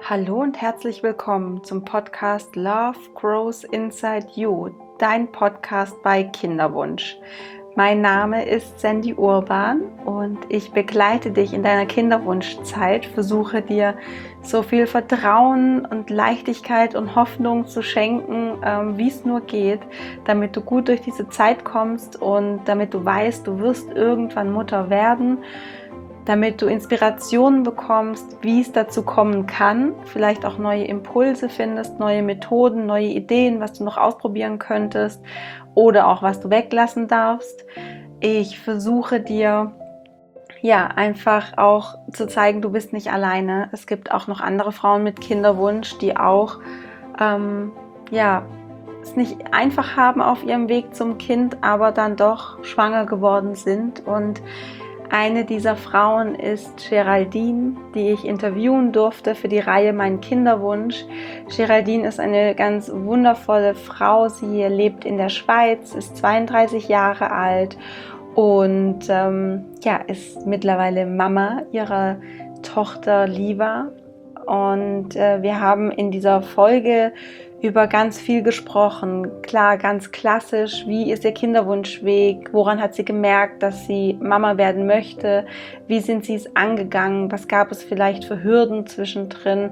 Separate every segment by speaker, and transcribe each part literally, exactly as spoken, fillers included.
Speaker 1: Hallo und herzlich willkommen zum Podcast Love Grows Inside You, dein Podcast bei Kinderwunsch. Mein Name ist Sandy Urban und ich begleite dich in deiner Kinderwunschzeit, versuche dir so viel Vertrauen und Leichtigkeit und Hoffnung zu schenken, ähm, wie es nur geht, damit du gut durch diese Zeit kommst und damit du weißt, du wirst irgendwann Mutter werden, damit du Inspirationen bekommst, wie es dazu kommen kann, vielleicht auch neue Impulse findest, neue Methoden, neue Ideen, was du noch ausprobieren könntest oder auch was du weglassen darfst. Ich versuche dir ja einfach auch zu zeigen, du bist nicht alleine. Es gibt auch noch andere Frauen mit Kinderwunsch, die auch ähm, ja, es nicht einfach haben auf ihrem Weg zum Kind, aber dann doch schwanger geworden sind. Und eine dieser Frauen ist Geraldine, die ich interviewen durfte für die Reihe Mein Kinderwunsch. Geraldine ist eine ganz wundervolle Frau. Sie lebt in der Schweiz, ist zweiunddreißig Jahre alt und ähm, ja, ist mittlerweile Mama ihrer Tochter Liva. Und äh, wir haben in dieser Folge über ganz viel gesprochen. Klar, ganz klassisch, wie ist ihr Kinderwunschweg, woran hat sie gemerkt, dass sie Mama werden möchte, wie sind sie es angegangen, was gab es vielleicht für Hürden zwischendrin.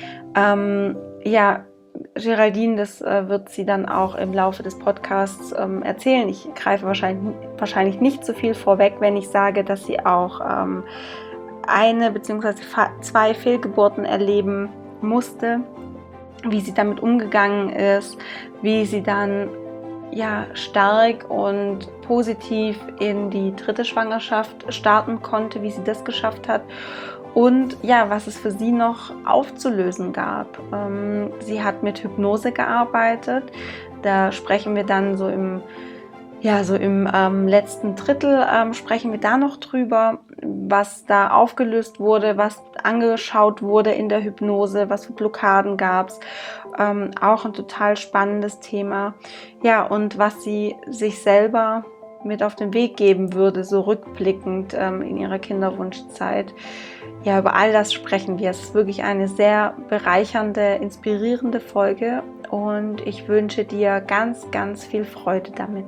Speaker 1: Ähm, ja, Geraldine, das äh, wird sie dann auch im Laufe des Podcasts ähm, erzählen. Ich greife wahrscheinlich, wahrscheinlich nicht so viel vorweg, wenn ich sage, dass sie auch ähm, eine bzw. zwei Fehlgeburten erleben musste, wie sie damit umgegangen ist, wie sie dann ja stark und positiv in die dritte Schwangerschaft starten konnte, wie sie das geschafft hat und ja, was es für sie noch aufzulösen gab. Ähm, sie hat mit Hypnose gearbeitet, da sprechen wir dann so im Ja, so im ähm, letzten Drittel ähm, sprechen wir da noch drüber, was da aufgelöst wurde, was angeschaut wurde in der Hypnose, was für Blockaden gab es. Ähm, auch ein total spannendes Thema. Ja, und was sie sich selber mit auf den Weg geben würde, so rückblickend ähm, in ihrer Kinderwunschzeit. Ja, über all das sprechen wir. Es ist wirklich eine sehr bereichernde, inspirierende Folge und ich wünsche dir ganz, ganz viel Freude damit.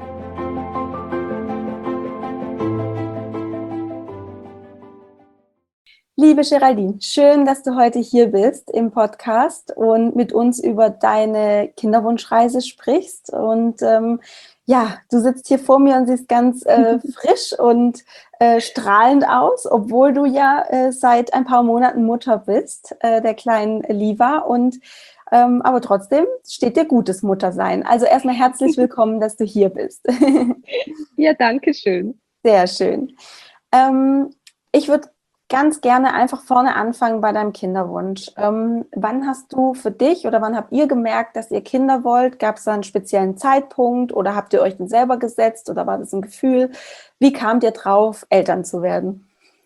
Speaker 1: Liebe Geraldine, schön, dass du heute hier bist im Podcast und mit uns über deine Kinderwunschreise sprichst. Und ähm, ja, du sitzt hier vor mir und siehst ganz äh, frisch und äh, strahlend aus, obwohl du ja äh, seit ein paar Monaten Mutter bist, äh, der kleinen Liva. Und ähm, aber trotzdem steht dir gutes Muttersein. Also erstmal herzlich willkommen, dass du hier bist.
Speaker 2: Ja, danke schön.
Speaker 1: Sehr schön. Ähm, ich würde ganz gerne einfach vorne anfangen bei deinem Kinderwunsch. Ähm, wann hast du für dich oder wann habt ihr gemerkt, dass ihr Kinder wollt? Gab es da einen speziellen Zeitpunkt oder habt ihr euch den selber gesetzt oder war das ein Gefühl? Wie kamt ihr drauf, Eltern zu werden?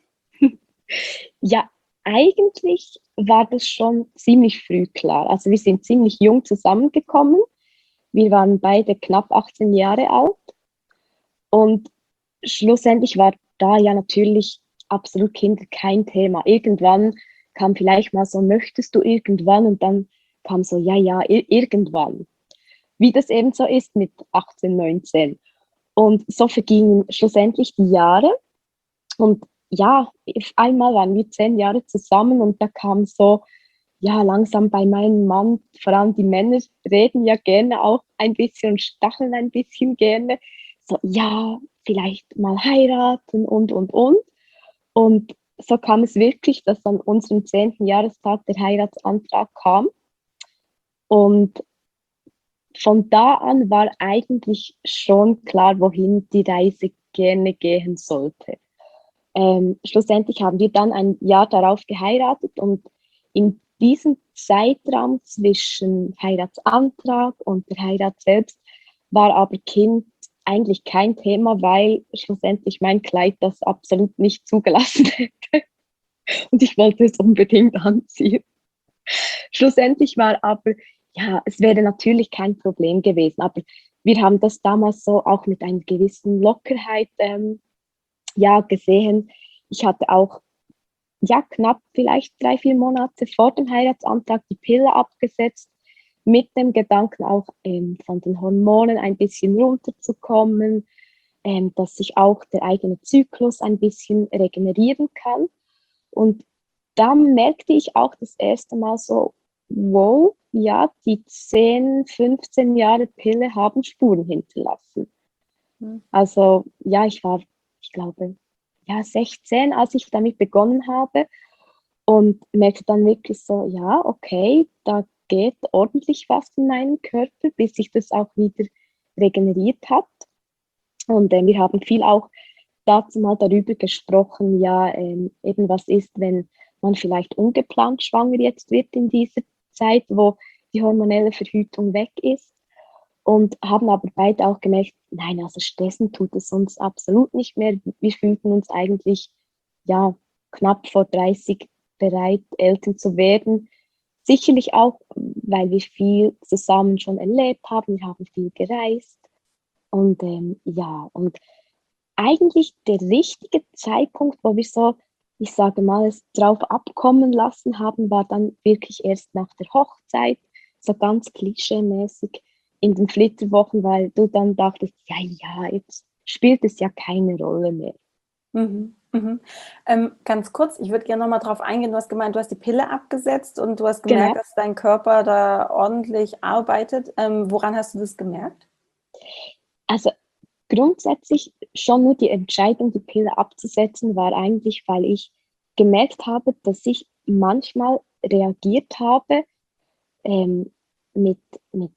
Speaker 2: Ja, eigentlich war das schon ziemlich früh klar. Also wir sind ziemlich jung zusammengekommen. Wir waren beide knapp achtzehn Jahre alt und schlussendlich war da ja natürlich absolut Kinder kein Thema. Irgendwann kam vielleicht mal so, möchtest du irgendwann? Und dann kam so, ja, ja, ir- irgendwann. Wie das eben so ist mit achtzehn, neunzehn. Und so vergingen schlussendlich die Jahre. Und ja, auf einmal waren wir zehn Jahre zusammen und da kam so, ja, langsam bei meinem Mann, vor allem die Männer reden ja gerne auch ein bisschen und stacheln ein bisschen gerne. So, ja, vielleicht mal heiraten und, und, und. Und so kam es wirklich, dass an unserem zehnten Jahrestag der Heiratsantrag kam. Und von da an war eigentlich schon klar, wohin die Reise gerne gehen sollte. Ähm, schlussendlich haben wir dann ein Jahr darauf geheiratet und in diesem Zeitraum zwischen Heiratsantrag und der Heirat selbst war aber Kind eigentlich kein Thema, weil schlussendlich mein Kleid das absolut nicht zugelassen hätte und ich wollte es unbedingt anziehen. Schlussendlich war aber, ja, es wäre natürlich kein Problem gewesen, aber wir haben das damals so auch mit einer gewissen Lockerheit ähm, ja gesehen. Ich hatte auch ja, knapp vielleicht drei, vier Monate vor dem Heiratsantrag die Pille abgesetzt, mit dem Gedanken auch ähm, von den Hormonen ein bisschen runterzukommen, ähm, dass sich auch der eigene Zyklus ein bisschen regenerieren kann. Und da merkte ich auch das erste Mal so, wow, ja, die zehn, fünfzehn Jahre Pille haben Spuren hinterlassen.
Speaker 1: Mhm.
Speaker 2: Also ja, ich war, ich glaube, ja, sechzehn, als ich damit begonnen habe und merkte dann wirklich so, ja, okay, da geht ordentlich was in meinen Körper, bis sich das auch wieder regeneriert hat. Und äh, wir haben viel auch dazu mal darüber gesprochen, ja, ähm, eben was ist, wenn man vielleicht ungeplant schwanger jetzt wird in dieser Zeit, wo die hormonelle Verhütung weg ist. Und haben aber beide auch gemerkt, nein, also stressen tut es uns absolut nicht mehr. Wir fühlten uns eigentlich, ja, knapp vor dreißig bereit, Eltern zu werden. Sicherlich auch, weil wir viel zusammen schon erlebt haben. Wir haben viel gereist. Und ähm, ja, und eigentlich der richtige Zeitpunkt, wo wir so, ich sage mal, es drauf abkommen lassen haben, war dann wirklich erst nach der Hochzeit, so ganz klischeemäßig in den Flitterwochen, weil du dann dachtest, ja, ja, jetzt spielt es ja keine Rolle mehr.
Speaker 1: Mhm, mhm. Ähm, ganz kurz, ich würde gerne noch mal drauf eingehen. Du hast gemeint, du hast die Pille abgesetzt und du hast gemerkt,
Speaker 2: Genau.
Speaker 1: dass dein Körper da ordentlich arbeitet. Ähm, woran hast du das gemerkt?
Speaker 2: Also grundsätzlich schon nur die Entscheidung, die Pille abzusetzen, war eigentlich, weil ich gemerkt habe, dass ich manchmal reagiert habe ähm, mit, mit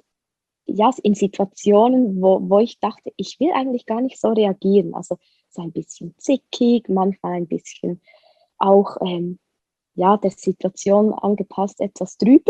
Speaker 2: ja, in Situationen, wo, wo ich dachte, ich will eigentlich gar nicht so reagieren. Also so ein bisschen zickig, manchmal ein bisschen auch ähm, ja, der Situation angepasst etwas drüber.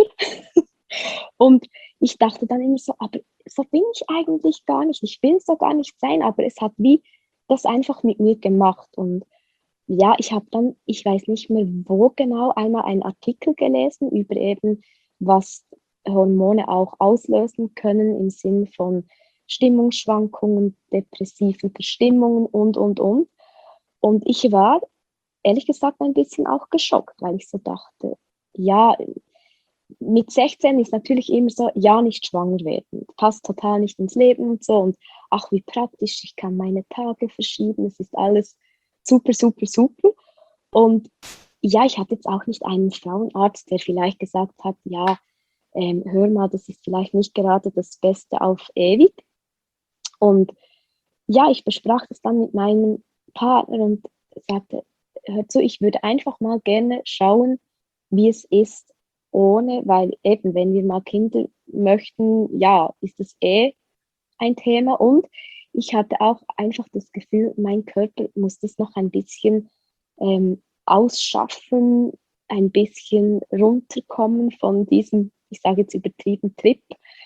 Speaker 2: Und ich dachte dann immer so, aber so bin ich eigentlich gar nicht. Ich will so gar nicht sein, aber es hat wie das einfach mit mir gemacht. Und ja, ich habe dann, ich weiß nicht mehr wo genau, einmal einen Artikel gelesen über eben, was Hormone auch auslösen können im Sinn von Stimmungsschwankungen, depressiven Verstimmungen und, und, und. Und ich war ehrlich gesagt ein bisschen auch geschockt, weil ich so dachte, ja, mit sechzehn ist natürlich immer so, ja, nicht schwanger werden, passt total nicht ins Leben und so. Und ach, wie praktisch, ich kann meine Tage verschieben, es ist alles super, super, super. Und ja, ich hatte jetzt auch nicht einen Frauenarzt, der vielleicht gesagt hat, ja, ähm, hör mal, das ist vielleicht nicht gerade das Beste auf ewig. Und ja, ich besprach das dann mit meinem Partner und sagte, hör zu, ich würde einfach mal gerne schauen, wie es ist ohne, weil eben, wenn wir mal Kinder möchten, ja, ist das eh ein Thema. Und ich hatte auch einfach das Gefühl, mein Körper muss das noch ein bisschen ähm, ausschaffen, ein bisschen runterkommen von diesem, ich sage jetzt übertrieben, Trip.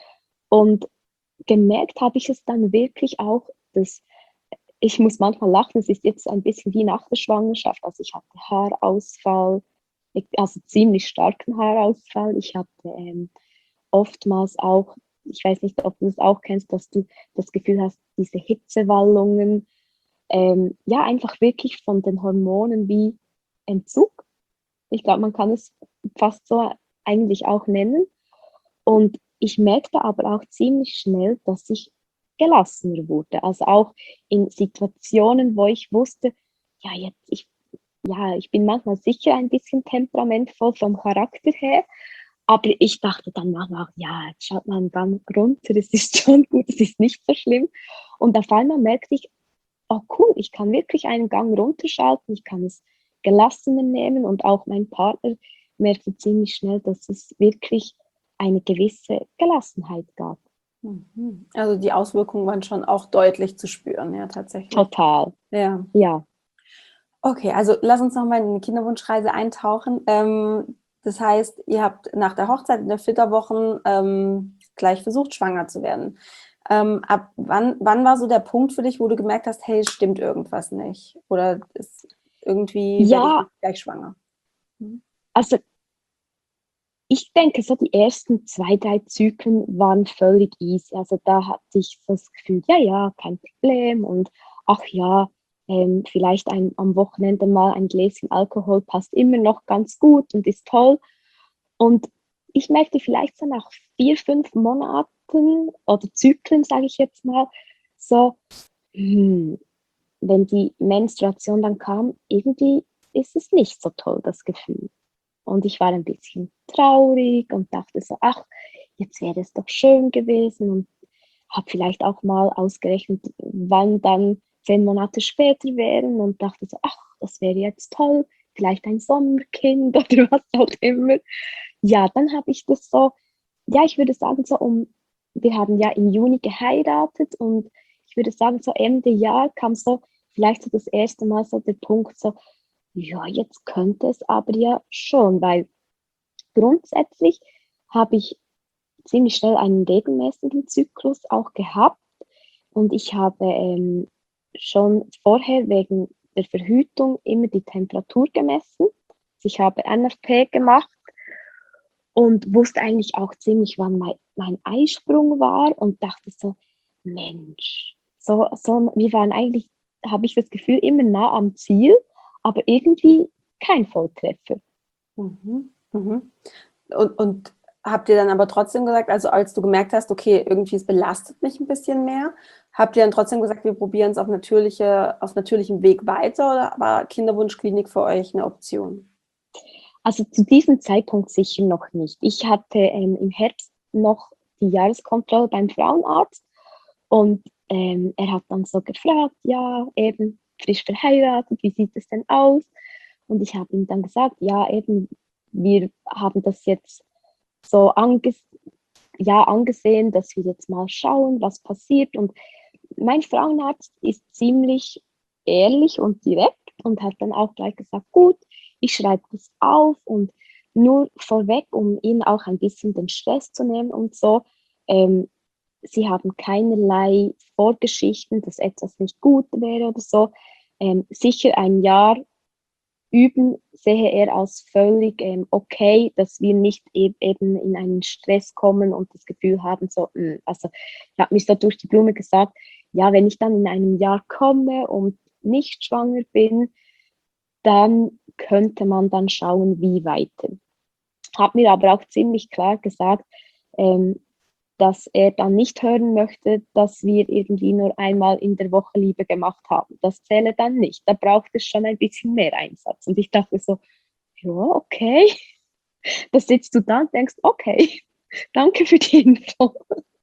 Speaker 2: Und gemerkt habe ich es dann wirklich auch, dass ich muss manchmal lachen, es ist jetzt ein bisschen wie nach der Schwangerschaft. Also ich hatte Haarausfall, also ziemlich starken Haarausfall. Ich hatte ähm, oftmals auch, ich weiß nicht, ob du das auch kennst, dass du das Gefühl hast, diese Hitzewallungen, ähm, ja, einfach wirklich von den Hormonen wie Entzug. Ich glaube, man kann es fast so eigentlich auch nennen. Und ich merkte aber auch ziemlich schnell, dass ich gelassener wurde. Also auch in Situationen, wo ich wusste, ja, jetzt, ich, ja, ich bin manchmal sicher ein bisschen temperamentvoll vom Charakter her, aber ich dachte dann manchmal, ja, jetzt schaut man dann runter, es ist schon gut, es ist nicht so schlimm. Und auf einmal merkte ich, oh cool, ich kann wirklich einen Gang runterschalten, ich kann es gelassener nehmen und auch mein Partner merkte ziemlich schnell, dass es wirklich eine gewisse Gelassenheit gab.
Speaker 1: Mhm. Also die Auswirkungen waren schon auch deutlich zu spüren, ja, tatsächlich.
Speaker 2: Total,
Speaker 1: Ja.
Speaker 2: ja.
Speaker 1: Okay, also lass uns nochmal in die Kinderwunschreise eintauchen. Ähm, das heißt, ihr habt nach der Hochzeit in der Flitterwochen ähm, gleich versucht, schwanger zu werden. Ähm, ab wann, wann war so der Punkt für dich, wo du gemerkt hast, hey, stimmt irgendwas nicht? Oder ist irgendwie werde ich
Speaker 2: Ja,
Speaker 1: nicht gleich schwanger? Mhm.
Speaker 2: also ich denke, so die ersten zwei, drei Zyklen waren völlig easy. Also da hatte ich so das Gefühl, ja, ja, kein Problem und ach ja, ähm, vielleicht ein, am Wochenende mal ein Gläschen Alkohol passt immer noch ganz gut und ist toll. Und ich merkte vielleicht so nach vier, fünf Monaten oder Zyklen, sage ich jetzt mal, so, hm, wenn die Menstruation dann kam, irgendwie ist es nicht so toll, das Gefühl. Und ich war ein bisschen traurig und dachte so, ach, jetzt wäre es doch schön gewesen und habe vielleicht auch mal ausgerechnet, wann dann zehn Monate später wären und dachte so, ach, das wäre jetzt toll, vielleicht ein Sommerkind oder was auch immer. Ja, dann habe ich das so, ja, ich würde sagen, so um, wir haben ja im Juni geheiratet und ich würde sagen, so Ende Jahr kam so vielleicht so das erste Mal so der Punkt so, ja, jetzt könnte es aber ja schon, weil grundsätzlich habe ich ziemlich schnell einen regelmäßigen Zyklus auch gehabt und ich habe ähm, schon vorher wegen der Verhütung immer die Temperatur gemessen. Ich habe N F P gemacht und wusste eigentlich auch ziemlich, wann mein, mein Eisprung war und dachte so, Mensch, so, so, wir waren eigentlich, habe ich das Gefühl, immer nah am Ziel, aber irgendwie kein Volltreffer.
Speaker 1: Mhm. Mhm. Und, und habt ihr dann aber trotzdem gesagt, also als du gemerkt hast, okay, irgendwie es belastet mich ein bisschen mehr, habt ihr dann trotzdem gesagt, wir probieren es auf natürliche, auf natürlichem Weg weiter oder war Kinderwunschklinik für euch eine Option?
Speaker 2: Also zu diesem Zeitpunkt sicher noch nicht. Ich hatte ähm, im Herbst noch die Jahreskontrolle beim Frauenarzt und ähm, er hat dann so gefragt, ja, eben frisch verheiratet, wie sieht es denn aus? Und ich habe ihm dann gesagt, ja, eben, wir haben das jetzt so anges ja, angesehen, dass wir jetzt mal schauen, was passiert. Und mein Frauenarzt ist ziemlich ehrlich und direkt und hat dann auch gleich gesagt, gut, ich schreibe das auf und nur vorweg, um Ihnen auch ein bisschen den Stress zu nehmen und so. Ähm, Sie haben keinerlei Vorgeschichten, dass etwas nicht gut wäre oder so. Ähm, sicher ein Jahr üben sehe er als völlig ähm, okay, dass wir nicht e eben in einen Stress kommen und das Gefühl haben, so, mh, also ich habe mich so durch die Blume gesagt, ja, wenn ich dann in einem Jahr komme und nicht schwanger bin, dann könnte man dann schauen, wie weiter. Hat mir aber auch ziemlich klar gesagt, ähm, dass er dann nicht hören möchte, dass wir irgendwie nur einmal in der Woche Liebe gemacht haben. Das zähle dann nicht. Da braucht es schon ein bisschen mehr Einsatz. Und ich dachte so, ja, okay. Da sitzt du da und denkst, okay, danke für die Info.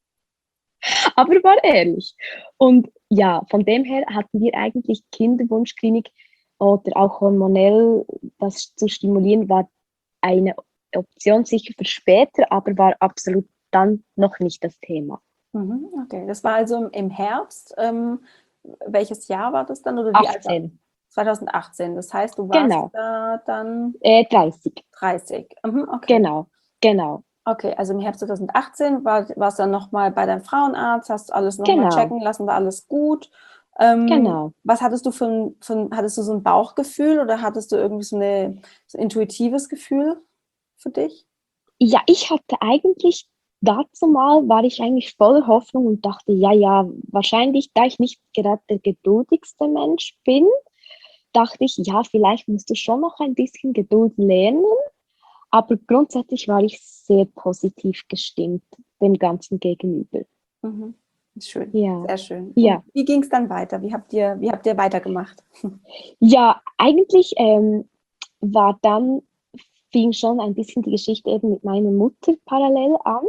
Speaker 2: Aber war ehrlich. Und ja, von dem her hatten wir eigentlich Kinderwunschklinik oder auch hormonell das zu stimulieren, war eine Option sicher für später, aber war absolut dann noch nicht das Thema.
Speaker 1: Mhm, okay, das war also im Herbst. Ähm, welches Jahr war das dann? Oder wie alt war
Speaker 2: achtzehn.
Speaker 1: zwanzig achtzehn. Das heißt, du warst
Speaker 2: Genau.
Speaker 1: da dann
Speaker 2: Äh, dreißig.
Speaker 1: dreißig. Mhm, okay.
Speaker 2: Genau. Genau.
Speaker 1: Okay, also im Herbst zwanzig achtzehn war, warst du dann nochmal bei deinem Frauenarzt, hast alles nochmal
Speaker 2: Genau.
Speaker 1: checken lassen, war alles gut. Ähm,
Speaker 2: Genau.
Speaker 1: was hattest du für ein, für ein, hattest du so ein Bauchgefühl oder hattest du irgendwie so, eine, so ein intuitives Gefühl für dich?
Speaker 2: Ja, ich hatte eigentlich dazu mal, war ich eigentlich voller Hoffnung und dachte, ja, ja, wahrscheinlich, da ich nicht gerade der geduldigste Mensch bin, dachte ich, ja, vielleicht musst du schon noch ein bisschen Geduld lernen. Aber grundsätzlich war ich sehr positiv gestimmt dem Ganzen gegenüber.
Speaker 1: Mhm. Schön,
Speaker 2: Ja,
Speaker 1: sehr schön. Und
Speaker 2: ja.
Speaker 1: wie ging es dann weiter? Wie habt ihr, wie habt ihr weitergemacht?
Speaker 2: Ja, eigentlich ähm, war dann, fing schon ein bisschen die Geschichte eben mit meiner Mutter parallel an.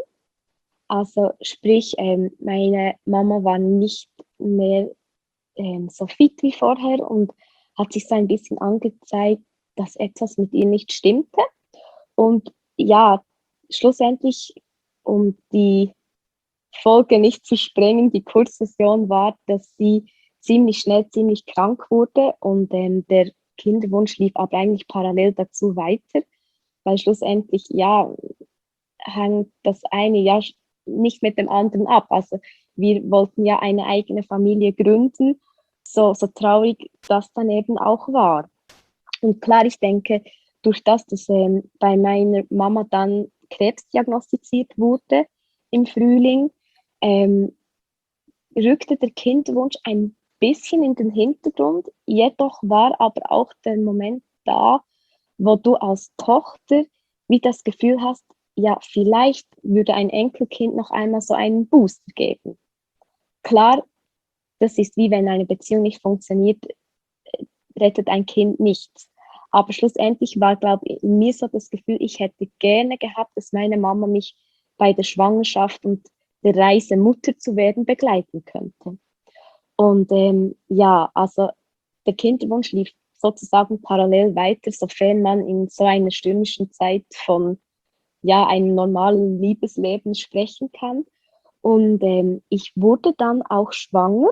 Speaker 2: Also sprich, ähm, meine Mama war nicht mehr ähm, so fit wie vorher und hat sich so ein bisschen angezeigt, dass etwas mit ihr nicht stimmte. Und ja, schlussendlich, um die Folge nicht zu sprengen, die Kurzversion war, dass sie ziemlich schnell ziemlich krank wurde und ähm, der Kinderwunsch lief aber eigentlich parallel dazu weiter, weil schlussendlich, ja, hängt das eine ja nicht mit dem anderen ab. Also wir wollten ja eine eigene Familie gründen, so, so traurig das dann eben auch war. Und klar, ich denke, durch das, dass ähm, bei meiner Mama dann Krebs diagnostiziert wurde im Frühling, ähm, rückte der Kinderwunsch ein bisschen in den Hintergrund. Jedoch war aber auch der Moment da, wo du als Tochter wie das Gefühl hast, ja, vielleicht würde ein Enkelkind noch einmal so einen Booster geben. Klar, das ist wie wenn eine Beziehung nicht funktioniert, rettet ein Kind nichts. Aber schlussendlich war, glaube ich, in mir so das Gefühl, ich hätte gerne gehabt, dass meine Mama mich bei der Schwangerschaft und der Reise, Mutter zu werden, begleiten könnte. Und ähm, ja, also der Kinderwunsch lief sozusagen parallel weiter, sofern man in so einer stürmischen Zeit von ja, einem normalen Liebesleben sprechen kann. Und ähm, ich wurde dann auch schwanger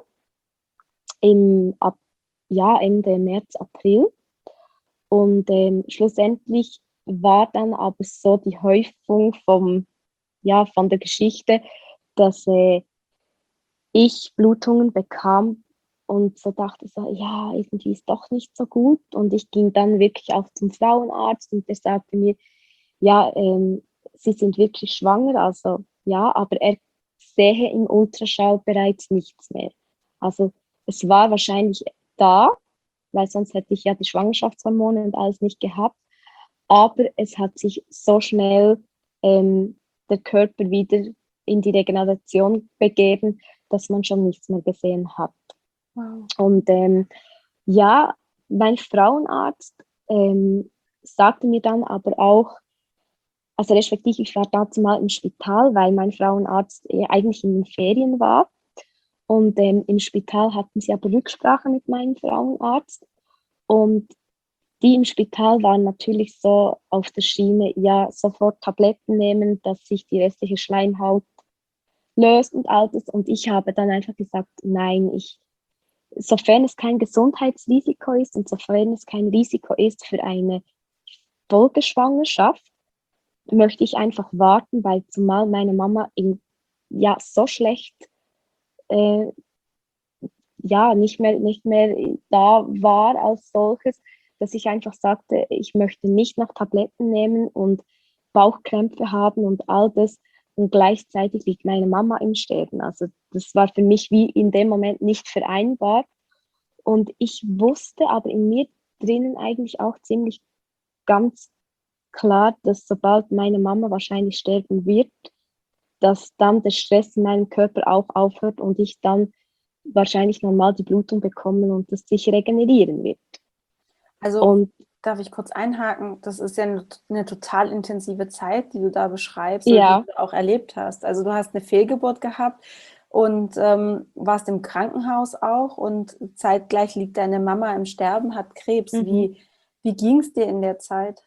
Speaker 2: im ab, ja, Ende März, April. Und ähm, schlussendlich war dann aber so die Häufung vom, ja, von der Geschichte, dass äh, ich Blutungen bekam und so dachte so, ja, irgendwie ist doch nicht so gut. Und ich ging dann wirklich auch zum Frauenarzt und der sagte mir, ja, ähm, Sie sind wirklich schwanger, also ja, aber er sehe im Ultraschall bereits nichts mehr. Also es war wahrscheinlich da, weil sonst hätte ich ja die Schwangerschaftshormone und alles nicht gehabt. Aber es hat sich so schnell ähm, der Körper wieder in die Regeneration begeben, dass man schon nichts mehr gesehen hat.
Speaker 1: Wow.
Speaker 2: Und ähm, ja, mein Frauenarzt ähm, sagte mir dann aber auch, also respektive ich war dazu mal im Spital, weil mein Frauenarzt äh, eigentlich in den Ferien war. Und ähm, im Spital hatten sie aber Rücksprache mit meinem Frauenarzt. Und die im Spital waren natürlich so auf der Schiene, ja, sofort Tabletten nehmen, dass sich die restliche Schleimhaut löst und all das. Und ich habe dann einfach gesagt, nein, ich, sofern es kein Gesundheitsrisiko ist und sofern es kein Risiko ist für eine Folgeschwangerschaft, möchte ich einfach warten, weil zumal meine Mama in, ja, so schlecht äh, ja, nicht mehr, nicht mehr da war als solches, dass ich einfach sagte, ich möchte nicht noch Tabletten nehmen und Bauchkrämpfe haben und all das. Und gleichzeitig liegt meine Mama im Sterben. Also das war für mich wie in dem Moment nicht vereinbar. Und ich wusste aber in mir drinnen eigentlich auch ziemlich ganz klar, dass sobald meine Mama wahrscheinlich sterben wird, dass dann der Stress in meinem Körper auch aufhört und ich dann wahrscheinlich normal die Blutung bekommen und das sich regenerieren wird.
Speaker 1: Also
Speaker 2: Und
Speaker 1: darf ich kurz einhaken? Das ist ja eine, eine total intensive Zeit, die du da beschreibst oder die
Speaker 2: ja,
Speaker 1: du auch erlebt hast. Also du hast eine Fehlgeburt gehabt und ähm, warst im Krankenhaus auch und zeitgleich liegt deine Mama im Sterben, hat Krebs.
Speaker 2: mhm.
Speaker 1: Wie, wie ging es dir in der Zeit?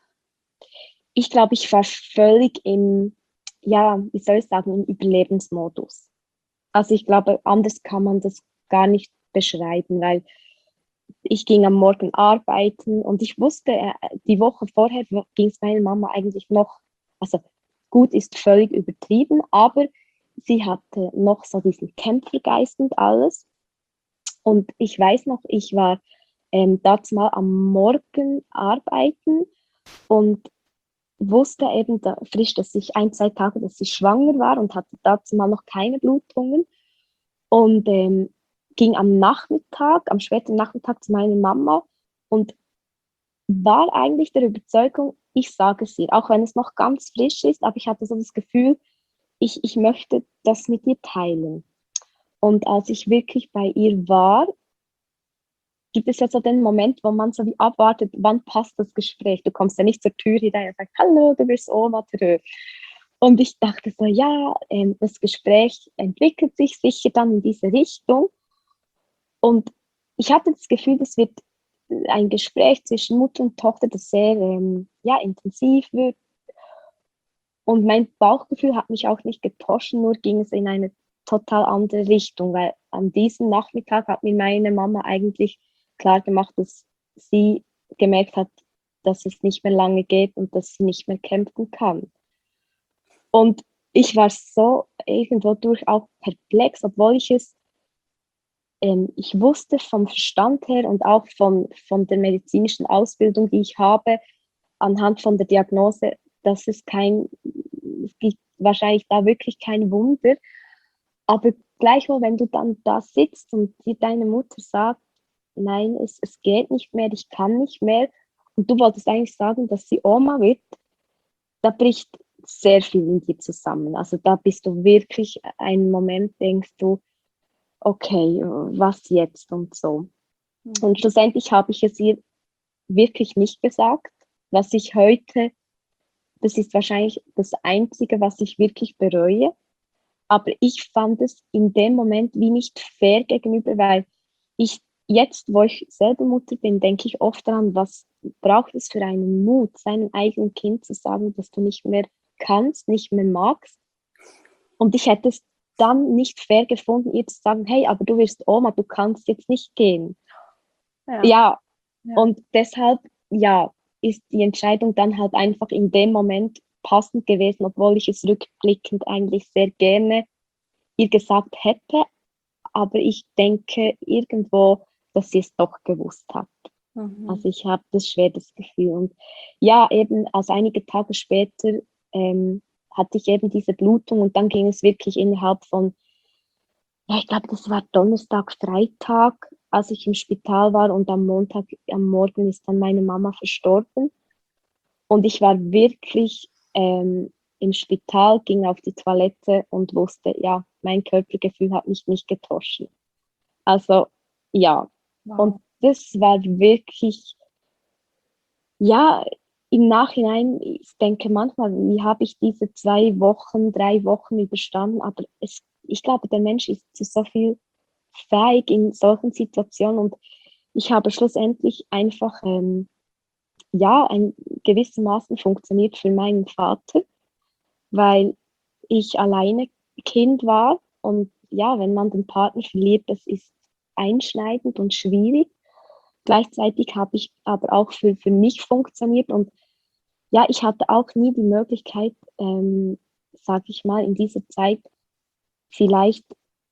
Speaker 2: Ich glaube, ich war völlig im, ja, wie soll ich sagen, im Überlebensmodus. Also ich glaube, anders kann man das gar nicht beschreiben, weil ich ging am Morgen arbeiten und ich wusste, äh, die Woche vorher ging es meiner Mama eigentlich noch, also gut ist völlig übertrieben, aber sie hatte noch so diesen Kämpfergeist und alles. Und ich weiß noch, ich war ähm, dazu mal am Morgen arbeiten und wusste eben da, frisch, dass ich ein, zwei Tage, dass ich schwanger war und hatte dazu mal noch keine Blutungen. Und ähm, ging am Nachmittag, am späten Nachmittag zu meiner Mama und war eigentlich der Überzeugung, ich sage es ihr, auch wenn es noch ganz frisch ist, aber ich hatte so das Gefühl, ich, ich möchte das mit ihr teilen. Und als ich wirklich bei ihr war, gibt es ja so den Moment, wo man so wie abwartet, wann passt das Gespräch. Du kommst ja nicht zur Tür hinein und sagst, hallo, du bist Oma. Tschö. Und ich dachte so, ja, ähm, das Gespräch entwickelt sich sicher dann in diese Richtung. Und ich hatte das Gefühl, das wird ein Gespräch zwischen Mutter und Tochter, das sehr ähm, ja, intensiv wird. Und mein Bauchgefühl hat mich auch nicht getäuscht, nur ging es in eine total andere Richtung, weil an diesem Nachmittag hat mir meine Mama eigentlich klar gemacht, dass sie gemerkt hat, dass es nicht mehr lange geht und dass sie nicht mehr kämpfen kann. Und ich war so irgendwo durch auch perplex, obwohl ich es, ähm, ich wusste vom Verstand her und auch von, von der medizinischen Ausbildung, die ich habe, anhand von der Diagnose, dass es kein, es gibt wahrscheinlich da wirklich kein Wunder. Aber gleichwohl, wenn du dann da sitzt und dir deine Mutter sagt, nein, es, es geht nicht mehr, ich kann nicht mehr, und du wolltest eigentlich sagen, dass sie Oma wird, da bricht sehr viel in dir zusammen. Also da bist du wirklich einen Moment, denkst du, okay, was jetzt und so.
Speaker 1: Mhm.
Speaker 2: Und schlussendlich habe ich es ihr wirklich nicht gesagt, was ich heute, das ist wahrscheinlich das Einzige, was ich wirklich bereue. Aber ich fand es in dem Moment wie nicht fair gegenüber, weil ich jetzt, wo ich selber Mutter bin, denke ich oft daran, was braucht es für einen Mut, seinem eigenen Kind zu sagen, dass du nicht mehr kannst, nicht mehr magst. Und ich hätte es dann nicht fair gefunden, ihr zu sagen, hey, aber du wirst Oma, du kannst jetzt nicht gehen.
Speaker 1: Ja.
Speaker 2: Ja,
Speaker 1: Ja.
Speaker 2: und deshalb, ja, ist die Entscheidung dann halt einfach in dem Moment passend gewesen, obwohl ich es rückblickend eigentlich sehr gerne ihr gesagt hätte, aber ich denke irgendwo, dass sie es doch gewusst hat.
Speaker 1: Mhm.
Speaker 2: Also ich habe das schwer das Gefühl. Und ja, eben, also einige Tage später ähm, hatte ich eben diese Blutung und dann ging es wirklich innerhalb von, ja, ich glaube, das war Donnerstag, Freitag, als ich im Spital war, und am Montag, am Morgen ist dann meine Mama verstorben. Und ich war wirklich ähm, im Spital, ging auf die Toilette und wusste, ja, mein Körpergefühl hat mich nicht getäuscht. Also ja,
Speaker 1: Wow.
Speaker 2: und das war wirklich, ja, im Nachhinein, ich denke manchmal, wie habe ich diese zwei Wochen, drei Wochen überstanden, aber es, ich glaube, der Mensch ist zu so viel fähig in solchen Situationen, und ich habe schlussendlich einfach, ähm, ja, ein gewissermaßen funktioniert für meinen Vater, weil ich alleine Kind war, und ja, wenn man den Partner verliert, das ist einschneidend und schwierig. Gleichzeitig habe ich aber auch für, für mich funktioniert, und ja, ich hatte auch nie die Möglichkeit, ähm, sage ich mal, in dieser Zeit vielleicht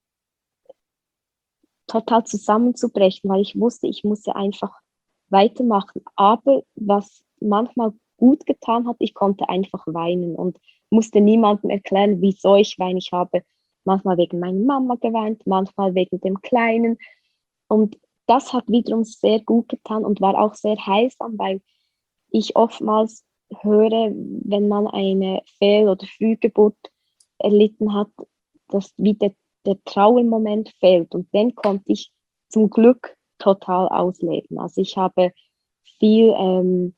Speaker 2: total zusammenzubrechen, weil ich wusste, ich musste einfach weitermachen. Aber was manchmal gut getan hat, ich konnte einfach weinen und musste niemandem erklären, wieso ich weine. Ich habe manchmal wegen meiner Mama geweint, manchmal wegen dem Kleinen. Und das hat wiederum sehr gut getan und war auch sehr heilsam, weil ich oftmals höre, wenn man eine Fehl- oder Frühgeburt erlitten hat, dass wieder der Trauermoment fehlt. Und den konnte ich zum Glück total ausleben. Also ich habe viel ähm,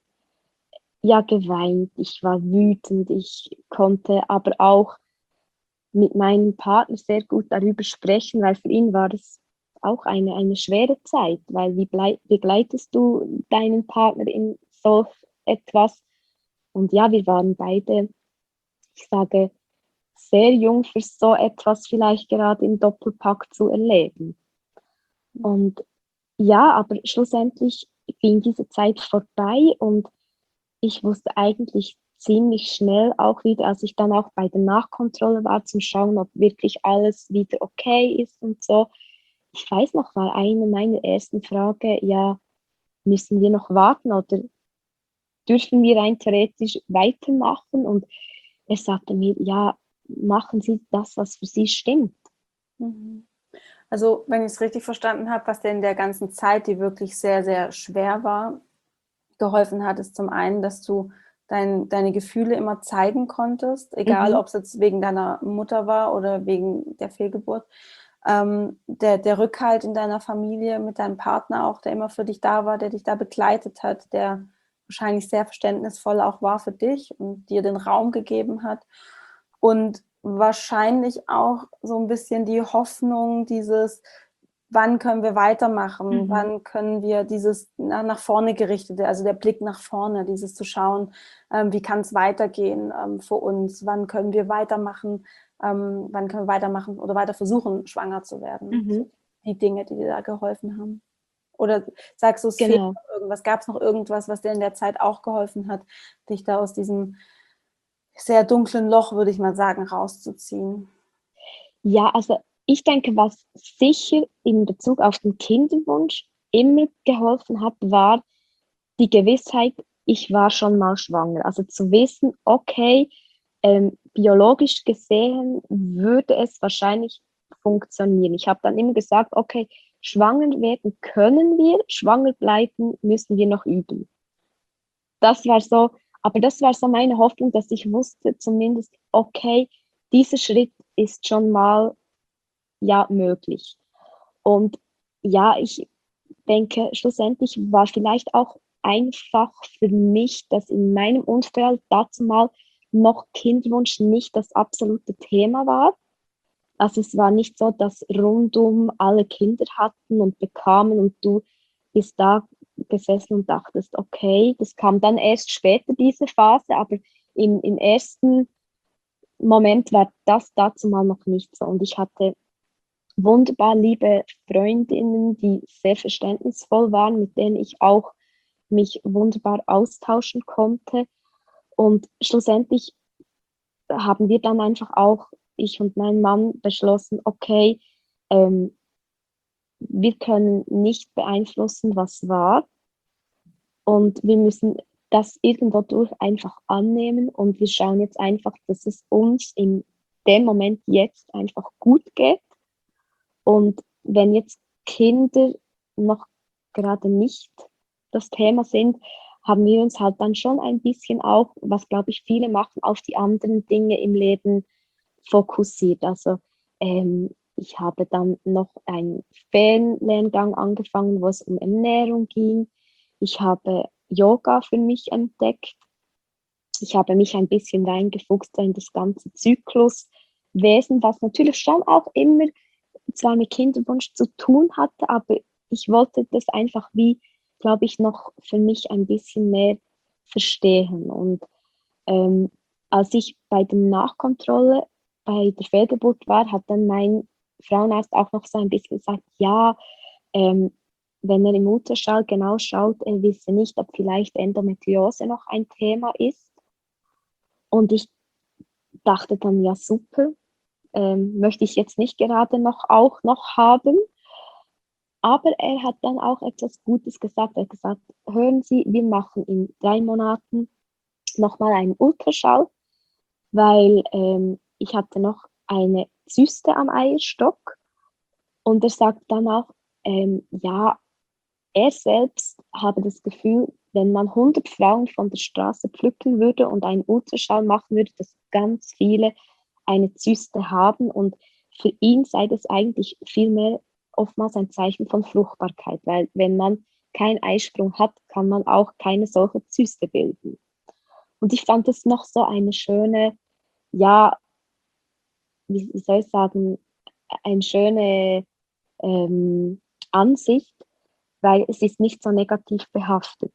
Speaker 2: ja, geweint, ich war wütend, ich konnte aber auch mit meinem Partner sehr gut darüber sprechen, weil für ihn war es auch eine, eine schwere Zeit, weil wie blei- begleitest du deinen Partner in so etwas? Und ja, wir waren beide, ich sage, sehr jung für so etwas vielleicht gerade im Doppelpack zu erleben. Und ja, aber schlussendlich ging diese Zeit vorbei, und ich wusste eigentlich ziemlich schnell auch wieder, als ich dann auch bei der Nachkontrolle war, zum Schauen, ob wirklich alles wieder okay ist und so. Ich weiß noch, war eine meiner ersten Fragen, ja, müssen wir noch warten oder dürfen wir rein theoretisch weitermachen? Und er sagte mir, ja, machen Sie das, was für Sie stimmt.
Speaker 1: Mhm. Also, wenn ich es richtig verstanden habe, was dir in der ganzen Zeit, die wirklich sehr, sehr schwer war, geholfen hat, ist zum einen, dass du dein, deine Gefühle immer zeigen konntest, egal
Speaker 2: Mhm.
Speaker 1: ob es jetzt wegen deiner Mutter war oder wegen der Fehlgeburt. Ähm, der, der Rückhalt in deiner Familie mit deinem Partner auch, der immer für dich da war, der dich da begleitet hat, der wahrscheinlich sehr verständnisvoll auch war für dich und dir den Raum gegeben hat. Und wahrscheinlich auch so ein bisschen die Hoffnung, dieses, wann können wir weitermachen,
Speaker 2: Mhm.
Speaker 1: wann können wir dieses na, nach vorne gerichtete, also der Blick nach vorne, dieses zu schauen, ähm, wie kann es weitergehen ähm, für uns, wann können wir weitermachen, ähm, wann können wir weitermachen oder weiter versuchen, schwanger zu werden.
Speaker 2: Mhm.
Speaker 1: So die Dinge, die dir da geholfen haben. Oder sagst du, es fehlt
Speaker 2: Genau.
Speaker 1: noch irgendwas? Gab es noch irgendwas, was dir in der Zeit auch geholfen hat, dich da aus diesem sehr dunklen Loch, würde ich mal sagen, rauszuziehen?
Speaker 2: Ja, also ich denke, was sicher in Bezug auf den Kinderwunsch immer geholfen hat, war die Gewissheit, ich war schon mal schwanger. Also zu wissen, okay, ähm, biologisch gesehen würde es wahrscheinlich funktionieren. Ich habe dann immer gesagt, okay, schwanger werden können wir, schwanger bleiben müssen wir noch üben. Das war so, aber das war so meine Hoffnung, dass ich wusste zumindest, okay, dieser Schritt ist schon mal ja möglich. Und ja, ich denke, schlussendlich war vielleicht auch einfach für mich, dass in meinem Umfeld dazu mal noch Kinderwunsch nicht das absolute Thema war. Also es war nicht so, dass rundum alle Kinder hatten und bekamen und du bist da gesessen und dachtest, okay, das kam dann erst später, diese Phase, aber im, im ersten Moment war das dazu mal noch nicht so. Und ich hatte wunderbar liebe Freundinnen, die sehr verständnisvoll waren, mit denen ich auch mich wunderbar austauschen konnte. Und schlussendlich haben wir dann einfach auch, ich und mein Mann, beschlossen, okay, ähm, wir können nicht beeinflussen, was war. Und wir müssen das irgendwo durch einfach annehmen. Und wir schauen jetzt einfach, dass es uns in dem Moment jetzt einfach gut geht. Und wenn jetzt Kinder noch gerade nicht das Thema sind, haben wir uns halt dann schon ein bisschen auch, was glaube ich viele machen, auf die anderen Dinge im Leben fokussiert. Also ähm, ich habe dann noch einen Ferienlehrgang angefangen, wo es um Ernährung ging. Ich habe Yoga für mich entdeckt. Ich habe mich ein bisschen reingefuchst in das ganze Zykluswesen, was natürlich schon auch immer zwar mit Kinderwunsch zu tun hatte, aber ich wollte das einfach wie, glaube ich, noch für mich ein bisschen mehr verstehen. Und ähm, als ich bei der Nachkontrolle bei der Fehlgeburt war, hat dann mein Frauenarzt auch noch so ein bisschen gesagt, ja, ähm, wenn er im Ultraschall genau schaut, er wisse nicht, ob vielleicht Endometriose noch ein Thema ist. Und ich dachte dann, ja super, ähm, möchte ich jetzt nicht gerade noch auch noch haben. Aber er hat dann auch etwas Gutes gesagt. Er hat gesagt, hören Sie, wir machen in drei Monaten nochmal einen Ultraschall, weil ähm, ich hatte noch eine Zyste am Eierstock. Und er sagt dann auch, ähm, ja, er selbst habe das Gefühl, wenn man hundert Frauen von der Straße pflücken würde und einen Ultraschall machen würde, dass ganz viele eine Zyste haben. Und für ihn sei das eigentlich vielmehr oftmals ein Zeichen von Fruchtbarkeit, weil wenn man keinen Eisprung hat, kann man auch keine solche Zyste bilden. Und ich fand das noch so eine schöne, ja, wie, wie soll ich sagen, eine schöne ähm, Ansicht, weil es ist nicht so negativ behaftet.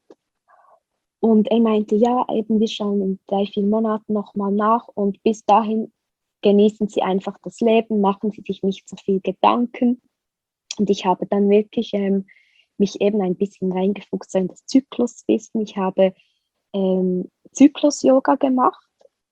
Speaker 2: Und er meinte, ja, eben, wir schauen in drei, vier Monaten nochmal nach und bis dahin genießen Sie einfach das Leben, machen Sie sich nicht so viel Gedanken. Und ich habe dann wirklich ähm, mich eben ein bisschen reingefuchst so in das Zykluswissen. Ich habe ähm, Zyklus-Yoga gemacht.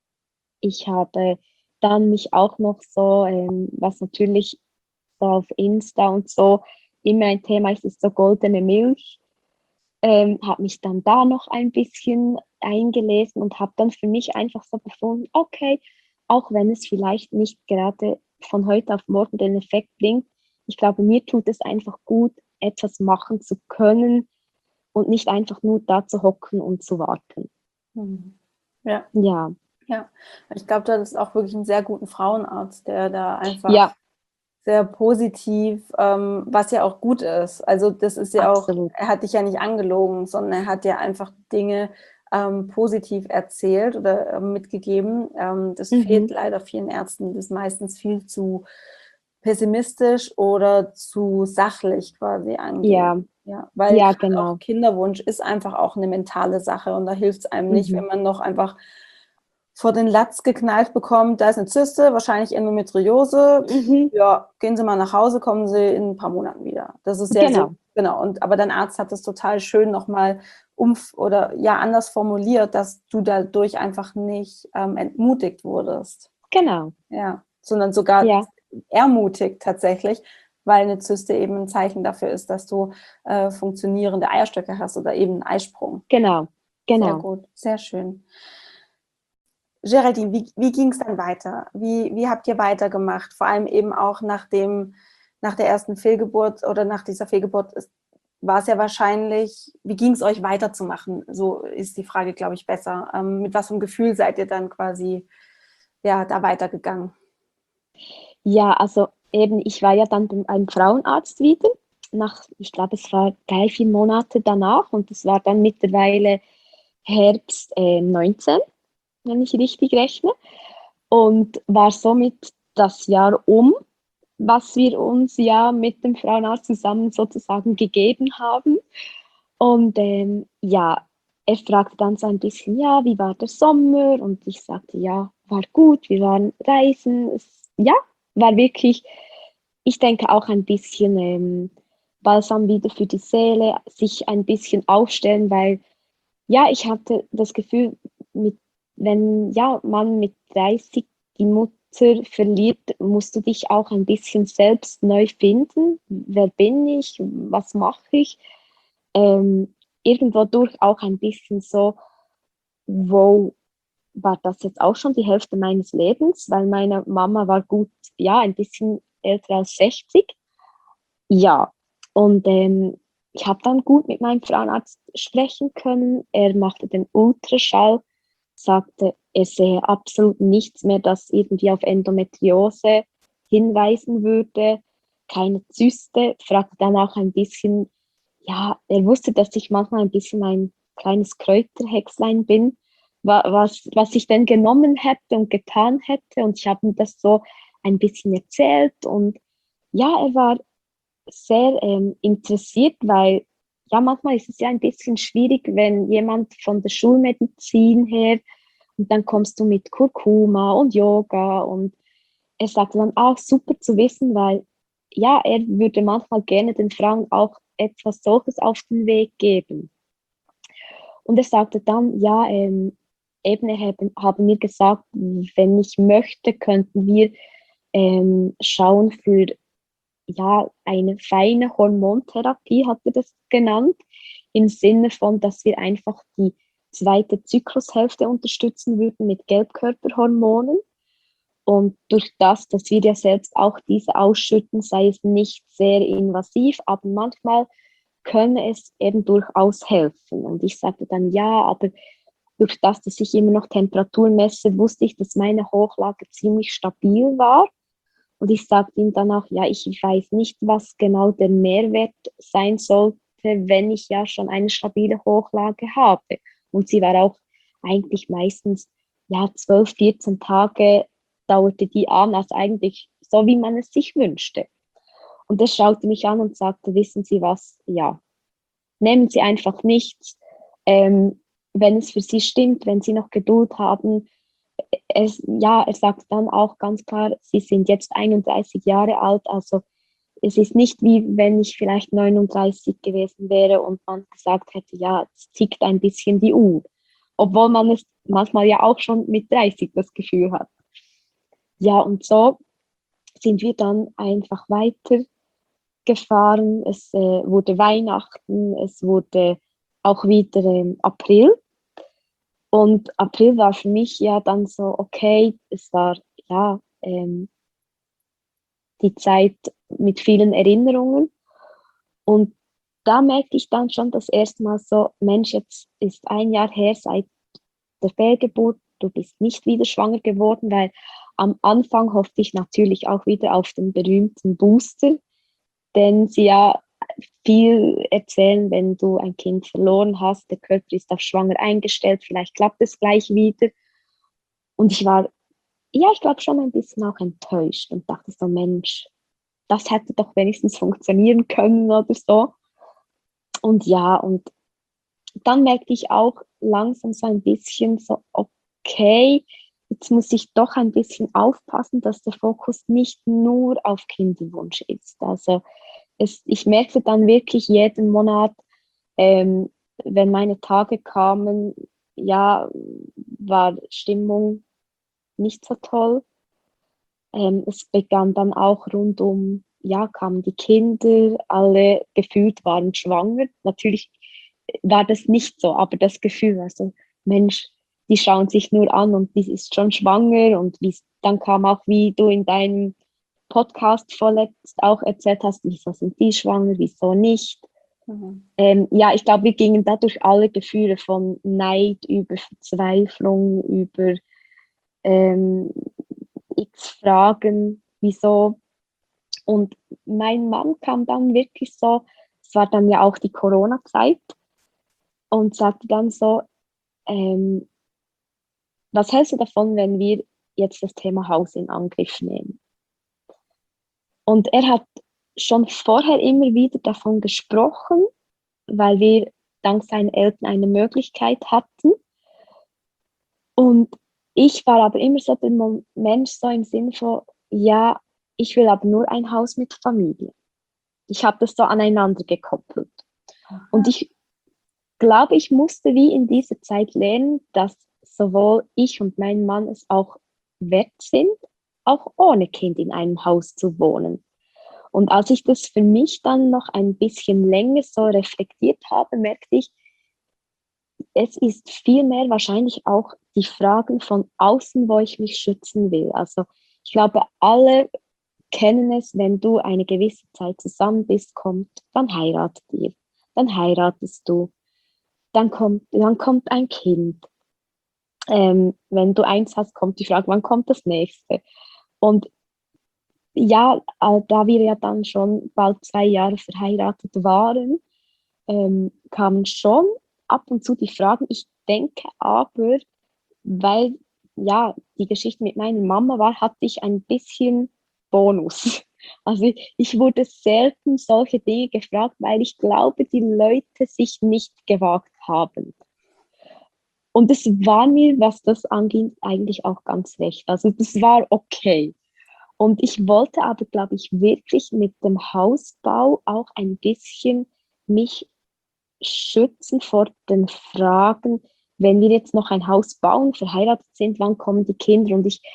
Speaker 2: Ich habe dann mich auch noch so, ähm, was natürlich so auf Insta und so immer ein Thema ist, ist so goldene Milch. Ähm, habe mich dann da noch ein bisschen eingelesen und habe dann für mich einfach so befunden, okay, auch wenn es vielleicht nicht gerade von heute auf morgen den Effekt bringt, ich glaube, mir tut es einfach gut, etwas machen zu können und nicht einfach nur da zu hocken und zu warten.
Speaker 1: Mhm. Ja,
Speaker 2: Ja,
Speaker 1: ja. Ich glaube, du hattest auch wirklich einen sehr guten Frauenarzt, der da einfach
Speaker 2: ja,
Speaker 1: sehr positiv, ähm, was ja auch gut ist. Also das ist ja auch,
Speaker 2: absolut.
Speaker 1: er hat dich ja nicht angelogen, sondern er hat ja einfach Dinge ähm, positiv erzählt oder ähm, mitgegeben. Ähm, das fehlt
Speaker 2: Mhm.
Speaker 1: leider vielen Ärzten, das ist meistens viel zu pessimistisch oder zu sachlich quasi angehen.
Speaker 2: Ja,
Speaker 1: Ja, weil
Speaker 2: ja,
Speaker 1: gerade auch
Speaker 2: genau.
Speaker 1: Kinderwunsch ist einfach auch eine mentale Sache und da hilft es einem nicht,
Speaker 2: Mhm.
Speaker 1: wenn man noch einfach vor den Latz geknallt bekommt, da ist eine Zyste, wahrscheinlich Endometriose.
Speaker 2: Mhm.
Speaker 1: Ja, gehen Sie mal nach Hause, kommen Sie in ein paar Monaten wieder. Das ist ja so,
Speaker 2: Genau,
Speaker 1: genau. Und aber dein Arzt hat das total schön nochmal um oder ja anders formuliert, dass du dadurch einfach nicht ähm, entmutigt wurdest.
Speaker 2: genau.
Speaker 1: Ja, sondern sogar
Speaker 2: Ja,
Speaker 1: ermutigt tatsächlich, weil eine Zyste eben ein Zeichen dafür ist, dass du äh, funktionierende Eierstöcke hast oder eben einen Eisprung.
Speaker 2: genau,
Speaker 1: Sehr
Speaker 2: genau.
Speaker 1: gut, sehr schön. Geraldine, wie, wie ging es dann weiter? Wie, wie habt ihr weitergemacht? Vor allem eben auch nach dem, nach der ersten Fehlgeburt oder nach dieser Fehlgeburt ist, war es ja wahrscheinlich, wie ging es euch weiterzumachen? So ist die Frage, glaube ich, besser. Ähm, mit was für einem Gefühl seid ihr dann quasi ja, da weitergegangen?
Speaker 2: Ja, also eben, ich war ja dann beim Frauenarzt wieder, nach, ich glaube, es war drei, vier Monate danach und es war dann mittlerweile Herbst äh, neunzehn, wenn ich richtig rechne, und war somit das Jahr um, was wir uns ja mit dem Frauenarzt zusammen sozusagen gegeben haben. Und ähm, ja, er fragte dann so ein bisschen, ja, wie war der Sommer? Und ich sagte, ja, war gut, wir waren reisen. Es, ja, war wirklich, ich denke auch ein bisschen ähm, Balsam wieder für die Seele, sich ein bisschen aufstellen, weil ja, ich hatte das Gefühl, mit, wenn ja, man mit dreißig die Mutter verliert, musst du dich auch ein bisschen selbst neu finden. Wer bin ich? Was mache ich? Ähm, irgendwo durch auch ein bisschen so, wo war das jetzt auch schon die Hälfte meines Lebens, weil meine Mama war gut, ja, ein bisschen älter als sechzig. Ja, und ähm, ich habe dann gut mit meinem Frauenarzt sprechen können. Er machte den Ultraschall, sagte, er sehe absolut nichts mehr, das irgendwie auf Endometriose hinweisen würde, keine Zyste, fragte dann auch ein bisschen, ja, er wusste, dass ich manchmal ein bisschen ein kleines Kräuterhexlein bin, was, was ich denn genommen hätte und getan hätte. Und ich habe ihm das so ein bisschen erzählt. Und ja, er war sehr ähm, interessiert, weil ja, manchmal ist es ja ein bisschen schwierig, wenn jemand von der Schulmedizin her und dann kommst du mit Kurkuma und Yoga und er sagte dann auch super zu wissen, weil ja, er würde manchmal gerne den Frauen auch etwas solches auf den Weg geben. Und er sagte dann, ja, ähm, eben, er haben, haben mir gesagt, wenn ich möchte, könnten wir ähm, schauen für ja, eine feine Hormontherapie, hat er das genannt, im Sinne von, dass wir einfach die zweite Zyklushälfte unterstützen würden mit Gelbkörperhormonen. Und durch das, dass wir ja selbst auch diese ausschütten, sei es nicht sehr invasiv, aber manchmal könne es eben durchaus helfen. Und ich sagte dann, ja, aber durch das, dass ich immer noch Temperatur messe, wusste ich, dass meine Hochlage ziemlich stabil war. Und ich sagte ihm dann auch, ja, ich weiß nicht, was genau der Mehrwert sein sollte, wenn ich ja schon eine stabile Hochlage habe. Und sie war auch eigentlich meistens, ja, zwölf, vierzehn Tage dauerte die an, also eigentlich so, wie man es sich wünschte. Und er schaute mich an und sagte, wissen Sie was, ja, nehmen Sie einfach nichts, ähm, wenn es für Sie stimmt, wenn Sie noch Geduld haben. Es, ja, er sagt dann auch ganz klar, Sie sind jetzt einunddreißig Jahre alt, also es ist nicht wie wenn ich vielleicht neununddreißig gewesen wäre und man gesagt hätte, ja, es tickt ein bisschen die Uhr. Obwohl man es manchmal ja auch schon mit dreißig das Gefühl hat. Ja, und so sind wir dann einfach weitergefahren. Es äh, wurde Weihnachten, es wurde auch wieder ähm, April. Und April war für mich ja dann so, okay, es war ja ähm, die Zeit mit vielen Erinnerungen. Und da merkte ich dann schon das erste Mal so, Mensch, jetzt ist ein Jahr her seit der Fehlgeburt, du bist nicht wieder schwanger geworden, weil am Anfang hoffte ich natürlich auch wieder auf den berühmten Booster, denn sie ja viel erzählen, wenn du ein Kind verloren hast, der Körper ist auf schwanger eingestellt, vielleicht klappt es gleich wieder. Und ich war, ja, ich glaube schon ein bisschen auch enttäuscht und dachte so, Mensch, das hätte doch wenigstens funktionieren können oder so. Und ja, und dann merkte ich auch langsam so ein bisschen so, okay, jetzt muss ich doch ein bisschen aufpassen, dass der Fokus nicht nur auf Kinderwunsch ist. Also es, ich merkte dann wirklich jeden Monat, ähm, wenn meine Tage kamen, ja, war Stimmung nicht so toll. Ähm, es begann dann auch rund um, ja, kamen die Kinder, alle gefühlt waren schwanger. Natürlich war das nicht so, aber das Gefühl war so, Mensch, die schauen sich nur an und die ist schon schwanger und wie, dann kam auch, wie du in deinem Podcast vorletzt auch erzählt hast, wieso sind die schwanger, wieso nicht.
Speaker 1: Mhm.
Speaker 2: Ähm, ja, ich glaube, wir gingen dadurch alle Gefühle von Neid über Verzweiflung, über ähm, x Fragen, wieso. Und mein Mann kam dann wirklich so, es war dann ja auch die Corona-Zeit, und sagte dann so, ähm, was hältst du davon, wenn wir jetzt das Thema Haus in Angriff nehmen? Und er hat schon vorher immer wieder davon gesprochen, weil wir dank seinen Eltern eine Möglichkeit hatten. Und ich war aber immer so der Mensch, so im Sinne von, ja, ich will aber nur ein Haus mit Familie. Ich habe das so aneinander gekoppelt.
Speaker 1: Aha.
Speaker 2: Und ich glaube, ich musste wie in dieser Zeit lernen, dass sowohl ich und mein Mann es auch wert sind, auch ohne Kind in einem Haus zu wohnen. Und als ich das für mich dann noch ein bisschen länger so reflektiert habe, merkte ich, es ist vielmehr wahrscheinlich auch die Fragen von außen, wo ich mich schützen will. Also ich glaube, alle kennen es, wenn du eine gewisse Zeit zusammen bist, kommt, dann heiratet ihr, dann heiratest du, dann kommt, dann kommt ein Kind. Ähm, wenn du eins hast, kommt die Frage, wann kommt das nächste? Und ja, äh, da wir ja dann schon bald zwei Jahre verheiratet waren, ähm, kamen schon ab und zu die Fragen. Ich denke aber, weil ja die Geschichte mit meiner Mama war, hatte ich ein bisschen Bonus. Also ich, ich wurde selten solche Dinge gefragt, weil ich glaube, die Leute sich nicht gewagt haben. Und es war mir, was das angeht, eigentlich auch ganz recht. Also das war okay. Und ich wollte aber, glaube ich, wirklich mit dem Hausbau auch ein bisschen mich schützen vor den Fragen, wenn wir jetzt noch ein Haus bauen, verheiratet sind, wann kommen die Kinder? Und ich,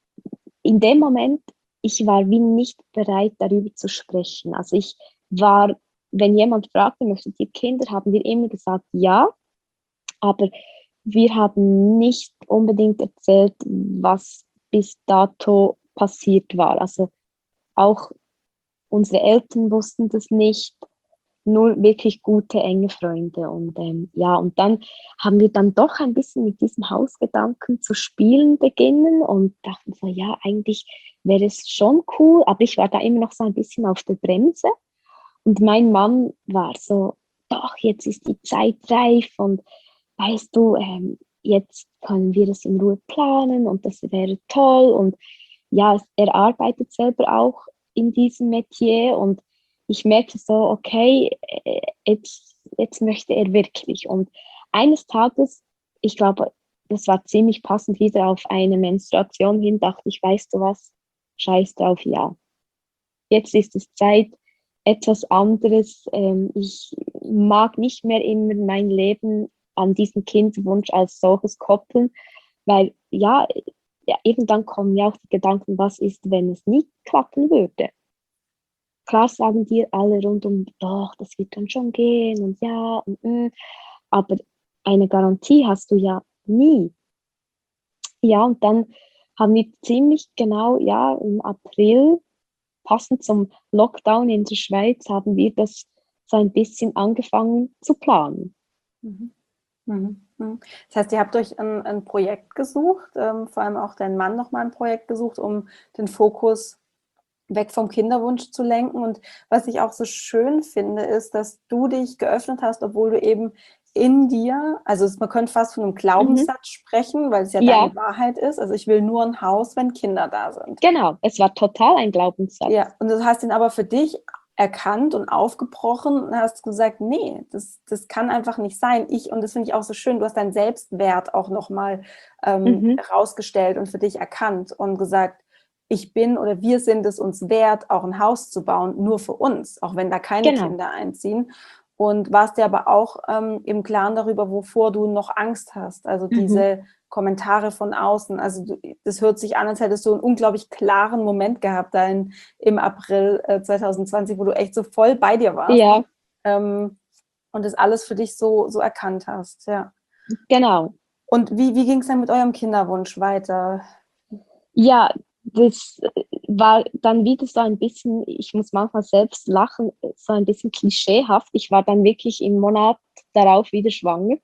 Speaker 2: in dem Moment, ich war wie nicht bereit, darüber zu sprechen. Also ich war, wenn jemand fragte, möchtet ihr Kinder, haben wir immer gesagt, ja, aber wir haben nicht unbedingt erzählt, was bis dato passiert war. Also auch unsere Eltern wussten das nicht, nur wirklich gute, enge Freunde. Und ähm, ja, und dann haben wir dann doch ein bisschen mit diesem Hausgedanken zu spielen beginnen und dachten so, ja, eigentlich wäre es schon cool, aber ich war da immer noch so ein bisschen auf der Bremse. Und mein Mann war so, doch, jetzt ist die Zeit reif und weißt du, ähm, jetzt können wir das in Ruhe planen und das wäre toll. Und ja, er arbeitet selber auch in diesem Metier und ich merke so, okay, äh, jetzt, jetzt möchte er wirklich. Und eines Tages, ich glaube, das war ziemlich passend wieder auf eine Menstruation hin, dachte ich, weißt du was, scheiß drauf, ja. Jetzt ist es Zeit, etwas anderes. Ähm, ich mag nicht mehr immer mein Leben an diesen Kinderwunsch als solches koppeln, weil ja, ja, eben dann kommen ja auch die Gedanken, was ist, wenn es nie klappen würde? Klar sagen dir alle rundum, doch, das wird dann schon gehen und ja, und, mm, aber eine Garantie hast du ja nie. Ja, und dann haben wir ziemlich genau, ja, im April, passend zum Lockdown in der Schweiz, haben wir das so ein bisschen angefangen zu planen.
Speaker 1: Mhm. Mhm. Mhm. Das heißt, ihr habt euch ein, ein Projekt gesucht, ähm, vor allem auch dein Mann nochmal ein Projekt gesucht, um den Fokus weg vom Kinderwunsch zu lenken. Und was ich auch so schön finde, ist, dass du dich geöffnet hast, obwohl du eben in dir, also man könnte fast von einem
Speaker 2: Mhm.
Speaker 1: Glaubenssatz sprechen, weil es ja
Speaker 2: Ja,
Speaker 1: deine Wahrheit ist. Also ich will nur ein Haus, wenn Kinder da sind.
Speaker 2: genau. Es war total ein Glaubenssatz.
Speaker 1: Ja, und du hast ihn aber für dich erkannt und aufgebrochen und hast gesagt, nee, das, das kann einfach nicht sein. Ich, und das finde ich auch so schön, du hast deinen Selbstwert auch nochmal ähm,
Speaker 2: Mhm.
Speaker 1: herausgestellt und für dich erkannt und gesagt, ich bin oder wir sind es uns wert, auch ein Haus zu bauen, nur für uns, auch wenn da keine
Speaker 2: Genau.
Speaker 1: Kinder einziehen. Und warst dir aber auch ähm, im Klaren darüber, wovor du noch Angst hast. Also
Speaker 2: Mhm.
Speaker 1: diese Kommentare von außen. Also du, das hört sich an, als hättest du einen unglaublich klaren Moment gehabt da in, im April äh, zwanzig zwanzig, wo du echt so voll bei dir warst
Speaker 2: Ja,
Speaker 1: ähm, und das alles für dich so, so erkannt hast. Ja.
Speaker 2: genau.
Speaker 1: Und wie, wie ging es dann mit eurem Kinderwunsch weiter?
Speaker 2: Ja, das war dann wieder so ein bisschen, ich muss manchmal selbst lachen, so ein bisschen klischeehaft. Ich war dann wirklich im Monat darauf wieder schwanger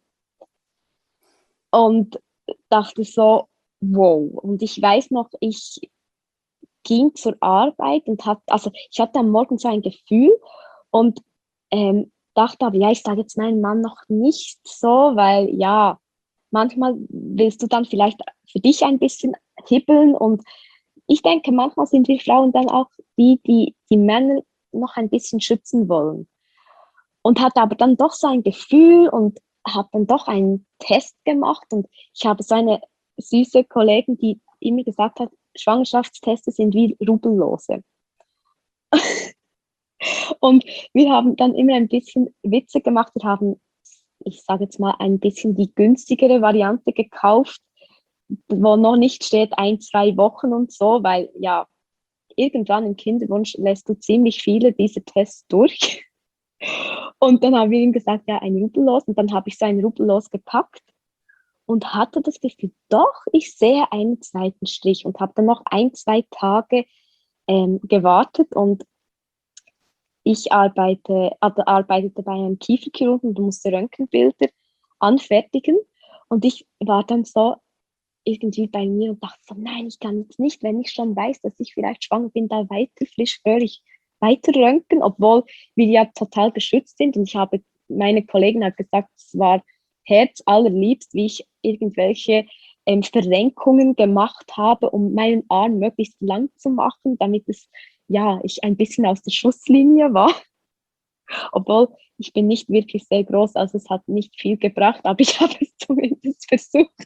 Speaker 2: und dachte so, wow. Und ich weiß noch, ich ging zur Arbeit und hat, also ich hatte am Morgen so ein Gefühl und ähm, dachte aber, ja, ich sage jetzt meinem Mann noch nicht so, weil ja, manchmal willst du dann vielleicht für dich ein bisschen hibbeln und ich denke, manchmal sind wir Frauen dann auch die, die die Männer noch ein bisschen schützen wollen. Und hatte aber dann doch so ein Gefühl und habe dann doch einen Test gemacht und ich habe so eine süße Kollegin, die immer gesagt hat, Schwangerschaftsteste sind wie Rubellose. Und wir haben dann immer ein bisschen Witze gemacht. Wir haben, ich sage jetzt mal, ein bisschen die günstigere Variante gekauft, wo noch nicht steht ein, zwei Wochen und so, weil ja, irgendwann im Kinderwunsch lässt du ziemlich viele diese Tests durch. Und dann haben wir ihm gesagt, ja, ein Rubellos. Und dann habe ich so ein Rubellos gepackt und hatte das Gefühl, doch, ich sehe einen zweiten Strich und habe dann noch ein, zwei Tage ähm, gewartet und ich arbeite, also arbeitete bei einem Kieferchirurgen und musste Röntgenbilder anfertigen und ich war dann so irgendwie bei mir und dachte so, nein, ich kann jetzt nicht, wenn ich schon weiß, dass ich vielleicht schwanger bin, da weiter frisch fröhlich weiter röntgen, obwohl wir ja total geschützt sind und ich habe, meine Kollegin hat gesagt, es war herzallerliebst, wie ich irgendwelche ähm, Verrenkungen gemacht habe, um meinen Arm möglichst lang zu machen, damit es, ja, ich ein bisschen aus der Schusslinie war, obwohl ich bin nicht wirklich sehr groß, also es hat nicht viel gebracht, aber ich habe es zumindest versucht.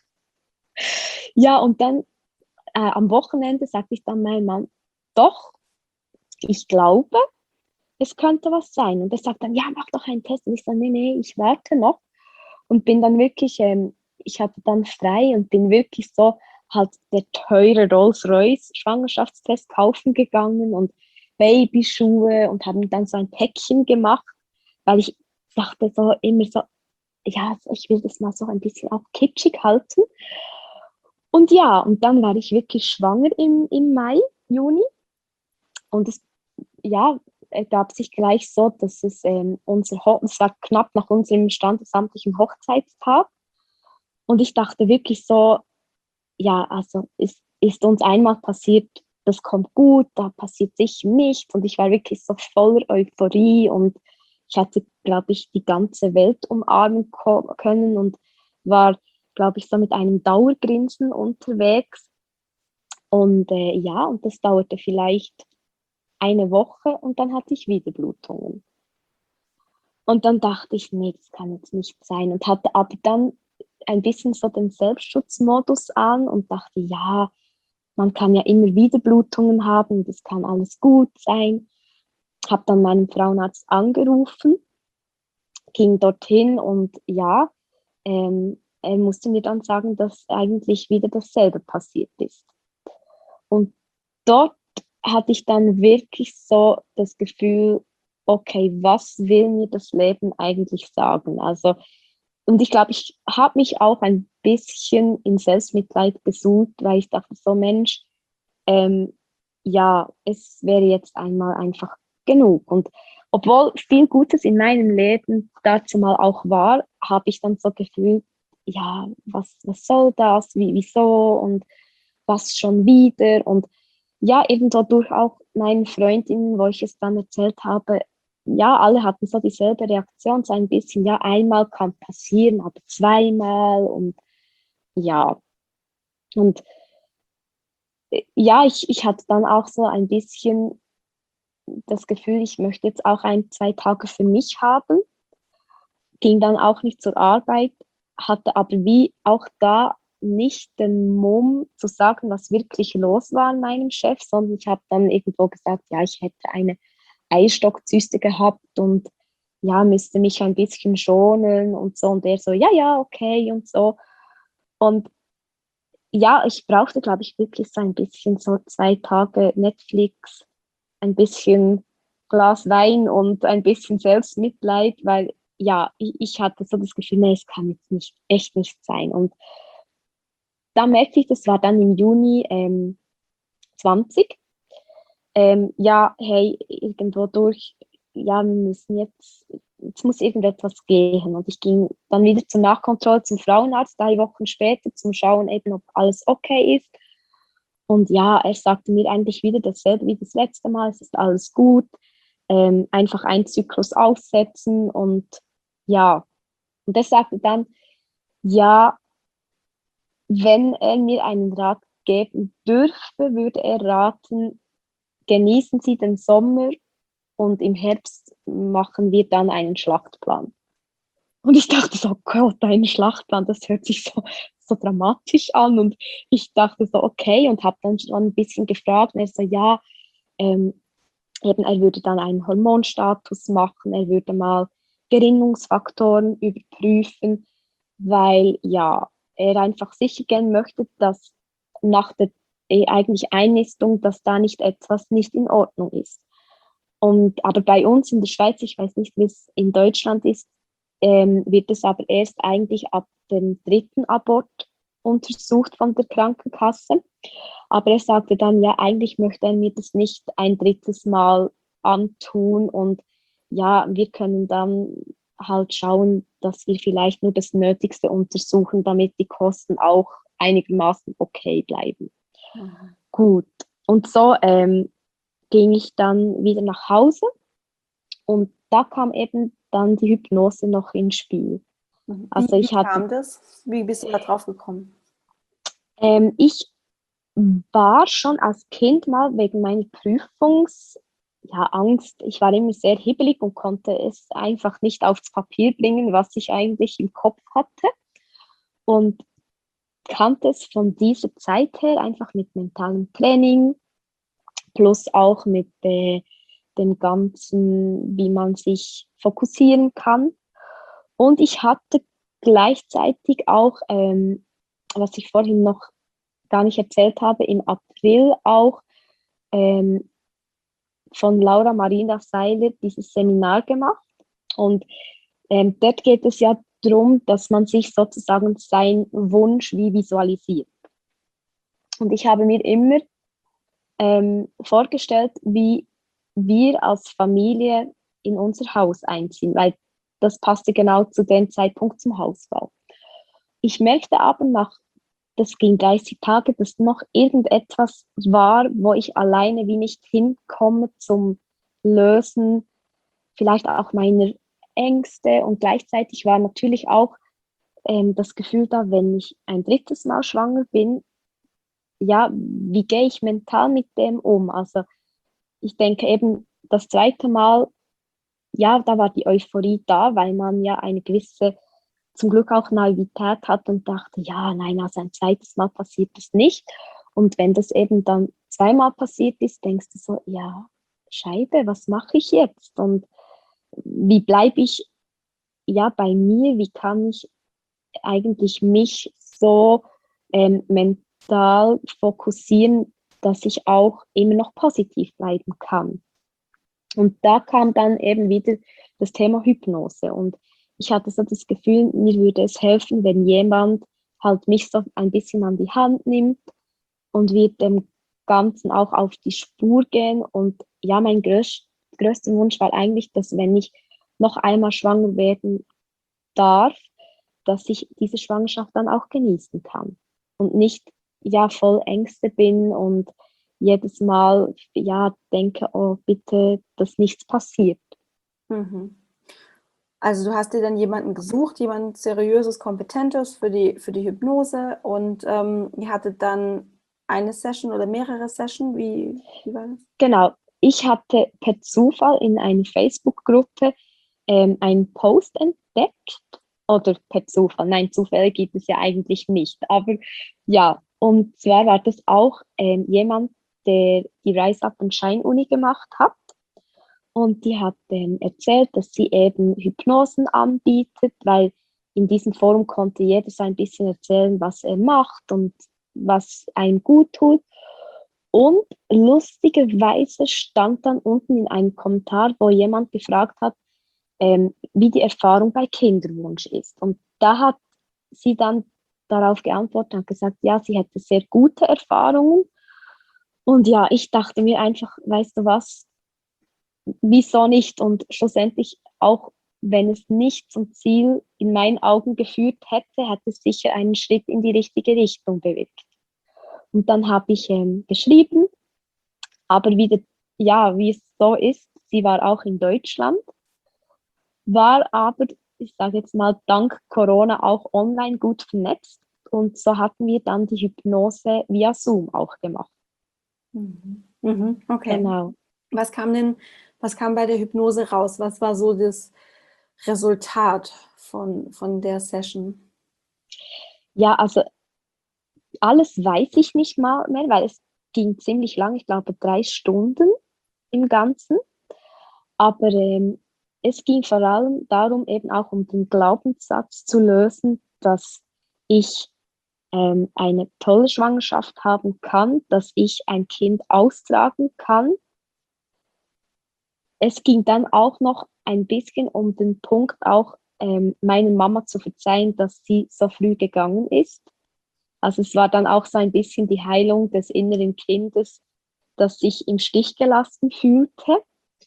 Speaker 2: Ja, und dann äh, am Wochenende sagte ich dann meinem Mann, doch, ich glaube, es könnte was sein. Und er sagt dann, ja, mach doch einen Test. Und ich sage, nee, nee, ich warte noch. Und bin dann wirklich, ähm, ich hatte dann frei und bin wirklich so halt der teure Rolls-Royce Schwangerschaftstest kaufen gegangen und Babyschuhe und haben dann so ein Päckchen gemacht, weil ich dachte so immer so, ja, ich will das mal so ein bisschen auch kitschig halten. Und ja, und dann war ich wirklich schwanger im, im Mai, Juni. Und es, ja, ergab sich gleich so, dass es ähm, unser Ho es war knapp nach unserem standesamtlichen Hochzeitstag. Und ich dachte wirklich so, ja, also es ist uns einmal passiert, das kommt gut, da passiert sicher nichts. Und ich war wirklich so voller Euphorie und ich hatte, glaube ich, die ganze Welt umarmen können und war, glaube ich, so mit einem Dauergrinsen unterwegs. Und äh, ja, und das dauerte vielleicht eine Woche und dann hatte ich wieder Blutungen. Und dann dachte ich, nee, das kann jetzt nicht sein. Und hatte aber dann ein bisschen so den Selbstschutzmodus an und dachte, ja, man kann ja immer wieder Blutungen haben, das kann alles gut sein. Habe dann meinen Frauenarzt angerufen, ging dorthin und ja, ähm, er musste mir dann sagen, dass eigentlich wieder dasselbe passiert ist. Und dort hatte ich dann wirklich so das Gefühl, okay, was will mir das Leben eigentlich sagen? Also, und ich glaube, ich habe mich auch ein bisschen in Selbstmitleid gesuhlt, weil ich dachte, so Mensch, ähm, ja, es wäre jetzt einmal einfach genug. Und obwohl viel Gutes in meinem Leben dazu mal auch war, habe ich dann so gefühlt, ja, was, was soll das, wie, wieso und was schon wieder und ja, eben dadurch auch meinen Freundinnen, wo ich es dann erzählt habe, ja, alle hatten so dieselbe Reaktion, so ein bisschen, ja, einmal kann passieren, aber zweimal und ja, und äh, ja, ich, ich hatte dann auch so ein bisschen das Gefühl, ich möchte jetzt auch ein, zwei Tage für mich haben, ging dann auch nicht zur Arbeit, hatte aber wie auch da nicht den Mumm zu sagen, was wirklich los war an meinem Chef, sondern ich habe dann irgendwo gesagt, ja, ich hätte eine Eisstockzyste gehabt und ja, müsste mich ein bisschen schonen und so. Und er so, ja, ja, okay und so. Und ja, ich brauchte, glaube ich, wirklich so ein bisschen so zwei Tage Netflix, ein bisschen Glas Wein und ein bisschen Selbstmitleid, weil ja, ich, ich hatte so das Gefühl, nee, es kann jetzt nicht, echt nicht sein. Und da merkte ich, das war dann im Juni ähm, zwanzig, ähm, ja, hey, irgendwo durch, ja, wir müssen jetzt, jetzt muss irgendetwas gehen. Und ich ging dann wieder zur Nachkontrolle zum Frauenarzt, drei Wochen später, zum Schauen eben, ob alles okay ist. Und ja, er sagte mir eigentlich wieder dasselbe wie das letzte Mal, es ist alles gut, ähm, einfach einen Zyklus aussetzen und ja, und er sagte dann, ja, wenn er mir einen Rat geben dürfe, würde er raten, genießen Sie den Sommer und im Herbst machen wir dann einen Schlachtplan. Und ich dachte so, oh Gott, ein Schlachtplan, das hört sich so, so dramatisch an. Und ich dachte so, okay, und habe dann schon ein bisschen gefragt. Und er so, ja, ähm, eben, er würde dann einen Hormonstatus machen, er würde mal Gerinnungsfaktoren überprüfen, weil ja, er einfach sicher gehen möchte, dass nach der eh, eigentlich Einnistung, dass da nicht etwas nicht in Ordnung ist. Und aber bei uns in der Schweiz, ich weiß nicht, wie es in Deutschland ist, ähm, wird es aber erst eigentlich ab dem dritten Abort untersucht von der Krankenkasse. Aber er sagte dann, ja, eigentlich möchte er mir das nicht ein drittes Mal antun und ja, wir können dann halt schauen, dass wir vielleicht nur das Nötigste untersuchen, damit die Kosten auch einigermaßen okay bleiben.
Speaker 1: Mhm.
Speaker 2: Gut, und so ähm, ging ich dann wieder nach Hause und da kam eben dann die Hypnose noch ins Spiel.
Speaker 1: Mhm. Wie,
Speaker 2: Also
Speaker 1: wie
Speaker 2: ich hatte,
Speaker 1: kam das? Wie bist du da drauf gekommen?
Speaker 2: ähm, ich war schon als Kind mal wegen meiner Prüfungs, ja, Angst. Ich war immer sehr hibbelig und konnte es einfach nicht aufs Papier bringen, was ich eigentlich im Kopf hatte. Und kannte es von dieser Zeit her einfach mit mentalem Training, plus auch mit äh, dem Ganzen, wie man sich fokussieren kann. Und ich hatte gleichzeitig auch, ähm, was ich vorhin noch gar nicht erzählt habe, im April auch ähm, von Laura Marina Seiler dieses Seminar gemacht. Und ähm, dort geht es ja darum, dass man sich sozusagen seinen Wunsch wie visualisiert. Und ich habe mir immer ähm, vorgestellt, wie wir als Familie in unser Haus einziehen, weil das passte genau zu dem Zeitpunkt zum Hausbau. Ich merkte aber nach, das ging dreißig Tage, dass noch irgendetwas war, wo ich alleine wie nicht hinkomme zum Lösen, vielleicht auch meiner Ängste. Und gleichzeitig war natürlich auch ähm, das Gefühl da, wenn ich ein drittes Mal schwanger bin, ja, wie gehe ich mental mit dem um? Also ich denke eben, das zweite Mal, ja, da war die Euphorie da, weil man ja eine gewisse, zum Glück auch Naivität hat und dachte, ja, nein, also ein zweites Mal passiert das nicht. Und wenn das eben dann zweimal passiert ist, denkst du so, ja, Scheibe, was mache ich jetzt? Und wie bleibe ich ja bei mir? Wie kann ich eigentlich mich so ähm, mental fokussieren, dass ich auch immer noch positiv bleiben kann? Und da kam dann eben wieder das Thema Hypnose. Und ich hatte so das Gefühl, mir würde es helfen, wenn jemand halt mich so ein bisschen an die Hand nimmt und wir dem Ganzen auch auf die Spur gehen. Und ja, mein größ größter Wunsch war eigentlich, dass wenn ich noch einmal schwanger werden darf, dass ich diese Schwangerschaft dann auch genießen kann und nicht ja voll Ängste bin und jedes Mal ja denke, oh bitte, dass nichts passiert.
Speaker 1: Mhm. Also du hast dir dann jemanden gesucht, jemand seriöses, kompetentes für die, für die Hypnose und ähm, ihr hattet dann eine Session oder mehrere Sessions? Wie, wie war das?
Speaker 2: Genau, ich hatte per Zufall in einer Facebook-Gruppe ähm, einen Post entdeckt oder per Zufall, nein, Zufälle gibt es ja eigentlich nicht, aber ja, und zwar war das auch ähm, jemand, der die Rise Up and Shine Uni gemacht hat. Und die hat ähm, erzählt, dass sie eben Hypnosen anbietet, weil in diesem Forum konnte jeder so ein bisschen erzählen, was er macht und was einem gut tut. Und lustigerweise stand dann unten in einem Kommentar, wo jemand gefragt hat, ähm, wie die Erfahrung bei Kinderwunsch ist. Und da hat sie dann darauf geantwortet und hat gesagt, ja, sie hätte sehr gute Erfahrungen. Und ja, ich dachte mir einfach, weißt du was, wieso nicht? Und schlussendlich, auch wenn es nicht zum Ziel in meinen Augen geführt hätte, hätte es sicher einen Schritt in die richtige Richtung bewirkt. Und dann habe ich ähm, geschrieben, aber wieder, ja, wie es so ist, sie war auch in Deutschland, war aber, ich sage jetzt mal, dank Corona auch online gut vernetzt. Und so hatten wir dann die Hypnose via Zoom auch gemacht.
Speaker 1: Mhm. Mhm. Okay.
Speaker 2: Genau.
Speaker 1: Was kam denn, was kam bei der Hypnose raus? Was war so das Resultat von, von der Session?
Speaker 2: Ja, also alles weiß ich nicht mal mehr, weil es ging ziemlich lang, ich glaube drei Stunden im Ganzen. Aber ähm, es ging vor allem darum, eben auch um den Glaubenssatz zu lösen, dass ich ähm, eine tolle Schwangerschaft haben kann, dass ich ein Kind austragen kann. Es ging dann auch noch ein bisschen um den Punkt, auch ähm, meiner Mama zu verzeihen, dass sie so früh gegangen ist. Also es war dann auch so ein bisschen die Heilung des inneren Kindes, das sich im Stich gelassen fühlte.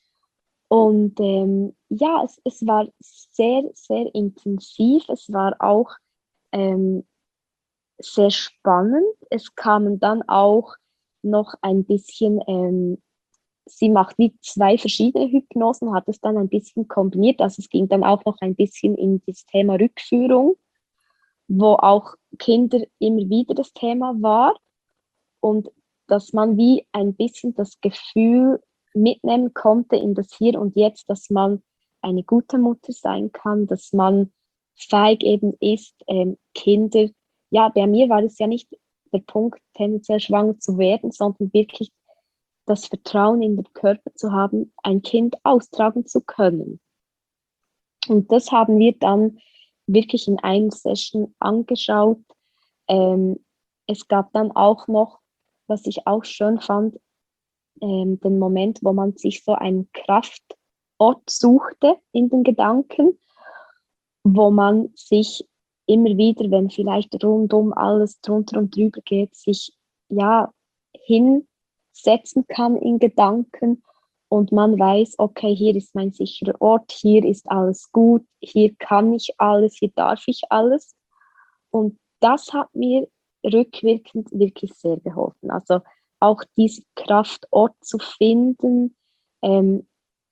Speaker 2: Und ähm, ja, es, es war sehr, sehr intensiv. Es war auch ähm, sehr spannend. Es kamen dann auch noch ein bisschen, ähm, sie macht wie zwei verschiedene Hypnosen, hat es dann ein bisschen kombiniert. Also es ging dann auch noch ein bisschen in das Thema Rückführung, wo auch Kinder immer wieder das Thema war. Und dass man wie ein bisschen das Gefühl mitnehmen konnte in das Hier und Jetzt, dass man eine gute Mutter sein kann, dass man fähig eben ist, ähm, Kinder, ja, bei mir war es ja nicht der Punkt, tendenziell schwanger zu werden, sondern wirklich das Vertrauen in den Körper zu haben, ein Kind austragen zu können. Und das haben wir dann wirklich in einer Session angeschaut. Ähm, es gab dann auch noch, was ich auch schön fand, ähm, den Moment, wo man sich so einen Kraftort suchte in den Gedanken, wo man sich immer wieder, wenn vielleicht rundum alles drunter und drüber geht, sich ja hinsetzen kann in Gedanken und man weiß, okay, hier ist mein sicherer Ort, hier ist alles gut, hier kann ich alles, hier darf ich alles. Und das hat mir rückwirkend wirklich sehr geholfen. Also auch diesen Kraftort zu finden, ähm,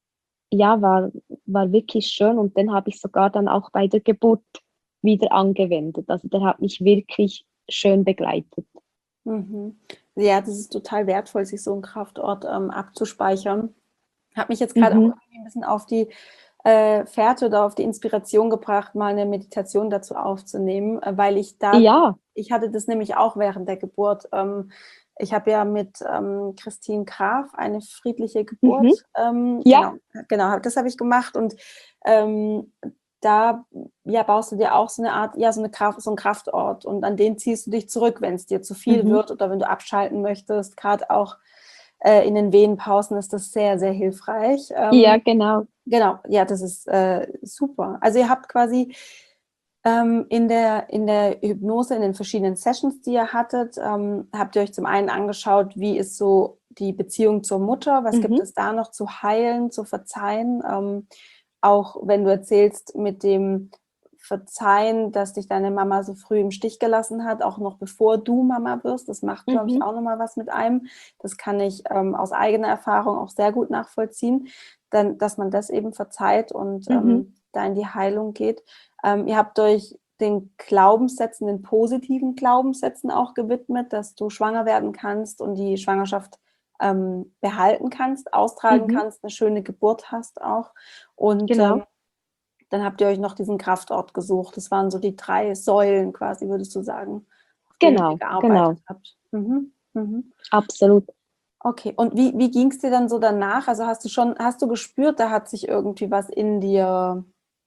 Speaker 2: ja, war, war wirklich schön. Und den habe ich sogar dann auch bei der Geburt wieder angewendet. Also der hat mich wirklich schön begleitet.
Speaker 1: Mhm. Ja, das ist total wertvoll, sich so einen Kraftort ähm, abzuspeichern. Hat mich jetzt gerade auch
Speaker 2: Mhm.
Speaker 1: irgendwie ein bisschen auf die äh, Fährte oder auf die Inspiration gebracht, mal eine Meditation dazu aufzunehmen, äh, weil ich da,
Speaker 2: Ja.
Speaker 1: ich hatte das nämlich auch während der Geburt. Ähm, ich habe ja mit ähm, Christine Graf eine friedliche
Speaker 2: Mhm.
Speaker 1: Geburt, ähm,
Speaker 2: Ja,
Speaker 1: genau, genau, das habe ich gemacht und ähm, da ja, baust du dir auch so eine Art, ja, so eine Kraft, so einen Kraftort und an den ziehst du dich zurück, wenn es dir zu viel
Speaker 2: mhm.
Speaker 1: wird oder wenn du abschalten möchtest. Gerade auch äh, in den Venenpausen ist das sehr, sehr hilfreich.
Speaker 2: Ja,
Speaker 1: Ähm,
Speaker 2: genau.
Speaker 1: genau, ja, das ist äh, super. Also ihr habt quasi ähm, in der, in der Hypnose, in den verschiedenen Sessions, die ihr hattet, ähm, habt ihr euch zum einen angeschaut, wie ist so die Beziehung zur Mutter, was gibt
Speaker 2: Mhm.
Speaker 1: es da noch zu heilen, zu verzeihen, ähm, auch wenn du erzählst mit dem Verzeihen, dass dich deine Mama so früh im Stich gelassen hat, auch noch bevor du Mama wirst. Das macht, glaube ich,
Speaker 2: Mhm.
Speaker 1: auch nochmal was mit einem. Das kann ich ähm, aus eigener Erfahrung auch sehr gut nachvollziehen, dann, dass man das eben verzeiht und
Speaker 2: Mhm.
Speaker 1: ähm, da in die Heilung geht. Ähm, ihr habt euch den Glaubenssätzen, den positiven Glaubenssätzen auch gewidmet, dass du schwanger werden kannst und die Schwangerschaft ähm, behalten kannst, austragen
Speaker 2: Mhm.
Speaker 1: kannst, eine schöne Geburt hast auch. Und ähm,
Speaker 2: Genau.
Speaker 1: dann habt ihr euch noch diesen Kraftort gesucht. Das waren so die drei Säulen quasi, würdest du sagen, auf denen ihr
Speaker 2: Genau.
Speaker 1: gearbeitet
Speaker 2: Genau.
Speaker 1: habt. Mhm. Mhm.
Speaker 2: Absolut.
Speaker 1: Okay, und wie, wie ging es dir dann so danach? Also hast du schon, hast du gespürt, da hat sich irgendwie was in dir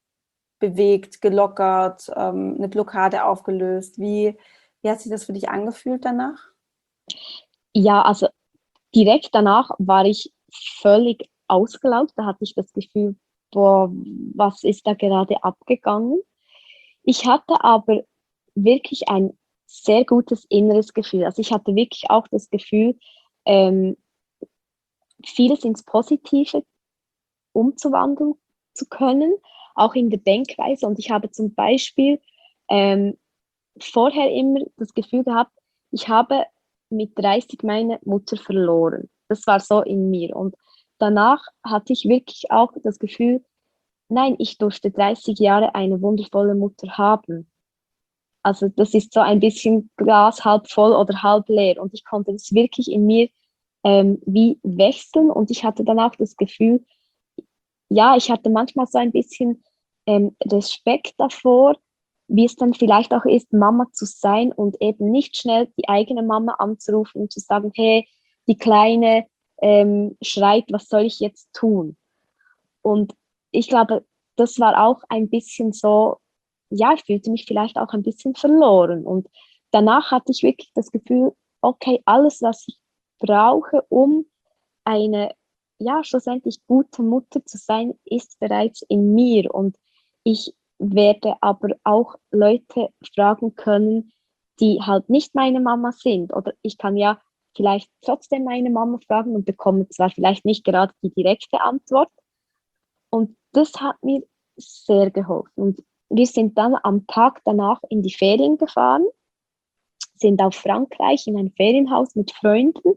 Speaker 1: bewegt, gelockert, ähm, eine Blockade aufgelöst? Wie, wie hat sich das für dich angefühlt danach?
Speaker 2: Ja, also direkt danach war ich völlig ausgelaugt. Da hatte ich das Gefühl, boah, was ist da gerade abgegangen? Ich hatte aber wirklich ein sehr gutes inneres Gefühl. Also ich hatte wirklich auch das Gefühl, ähm, vieles ins Positive umzuwandeln zu können, auch in der Denkweise. Und ich habe zum Beispiel ähm, vorher immer das Gefühl gehabt, ich habe mit dreißig meine Mutter verloren. Das war so in mir. Und danach hatte ich wirklich auch das Gefühl, nein, ich durfte dreißig Jahre eine wundervolle Mutter haben. Also das ist so ein bisschen Glas halb voll oder halb leer. Und ich konnte das wirklich in mir ähm, wie wechseln. Und ich hatte dann auch das Gefühl, ja, ich hatte manchmal so ein bisschen ähm, Respekt davor, wie es dann vielleicht auch ist, Mama zu sein und eben nicht schnell die eigene Mama anzurufen und zu sagen, hey, die Kleine ähm, schreit, was soll ich jetzt tun? Und ich glaube, das war auch ein bisschen so, ja, ich fühlte mich vielleicht auch ein bisschen verloren. Und danach hatte ich wirklich das Gefühl, okay, alles, was ich brauche, um eine, ja, schlussendlich gute Mutter zu sein, ist bereits in mir. Und ich werde aber auch Leute fragen können, die halt nicht meine Mama sind. Oder ich kann ja vielleicht trotzdem meine Mama fragen und bekomme zwar vielleicht nicht gerade die direkte Antwort. Und das hat mir sehr geholfen. Und wir sind dann am Tag danach in die Ferien gefahren, sind auf Frankreich in ein Ferienhaus mit Freunden.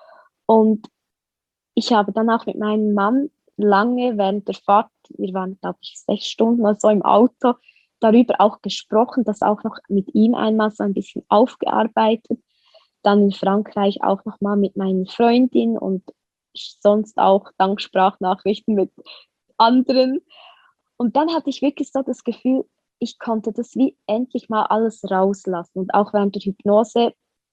Speaker 2: Und ich habe dann auch mit meinem Mann lange während der Fahrt, wir waren, glaube ich, sechs Stunden oder so im Auto, darüber auch gesprochen, das auch noch mit ihm einmal so ein bisschen aufgearbeitet. Dann in Frankreich auch nochmal mit meinen Freundinnen und sonst auch dank Sprachnachrichten mit anderen. Und dann hatte ich wirklich so das Gefühl, ich konnte das wie endlich mal alles rauslassen. Und auch während der Hypnose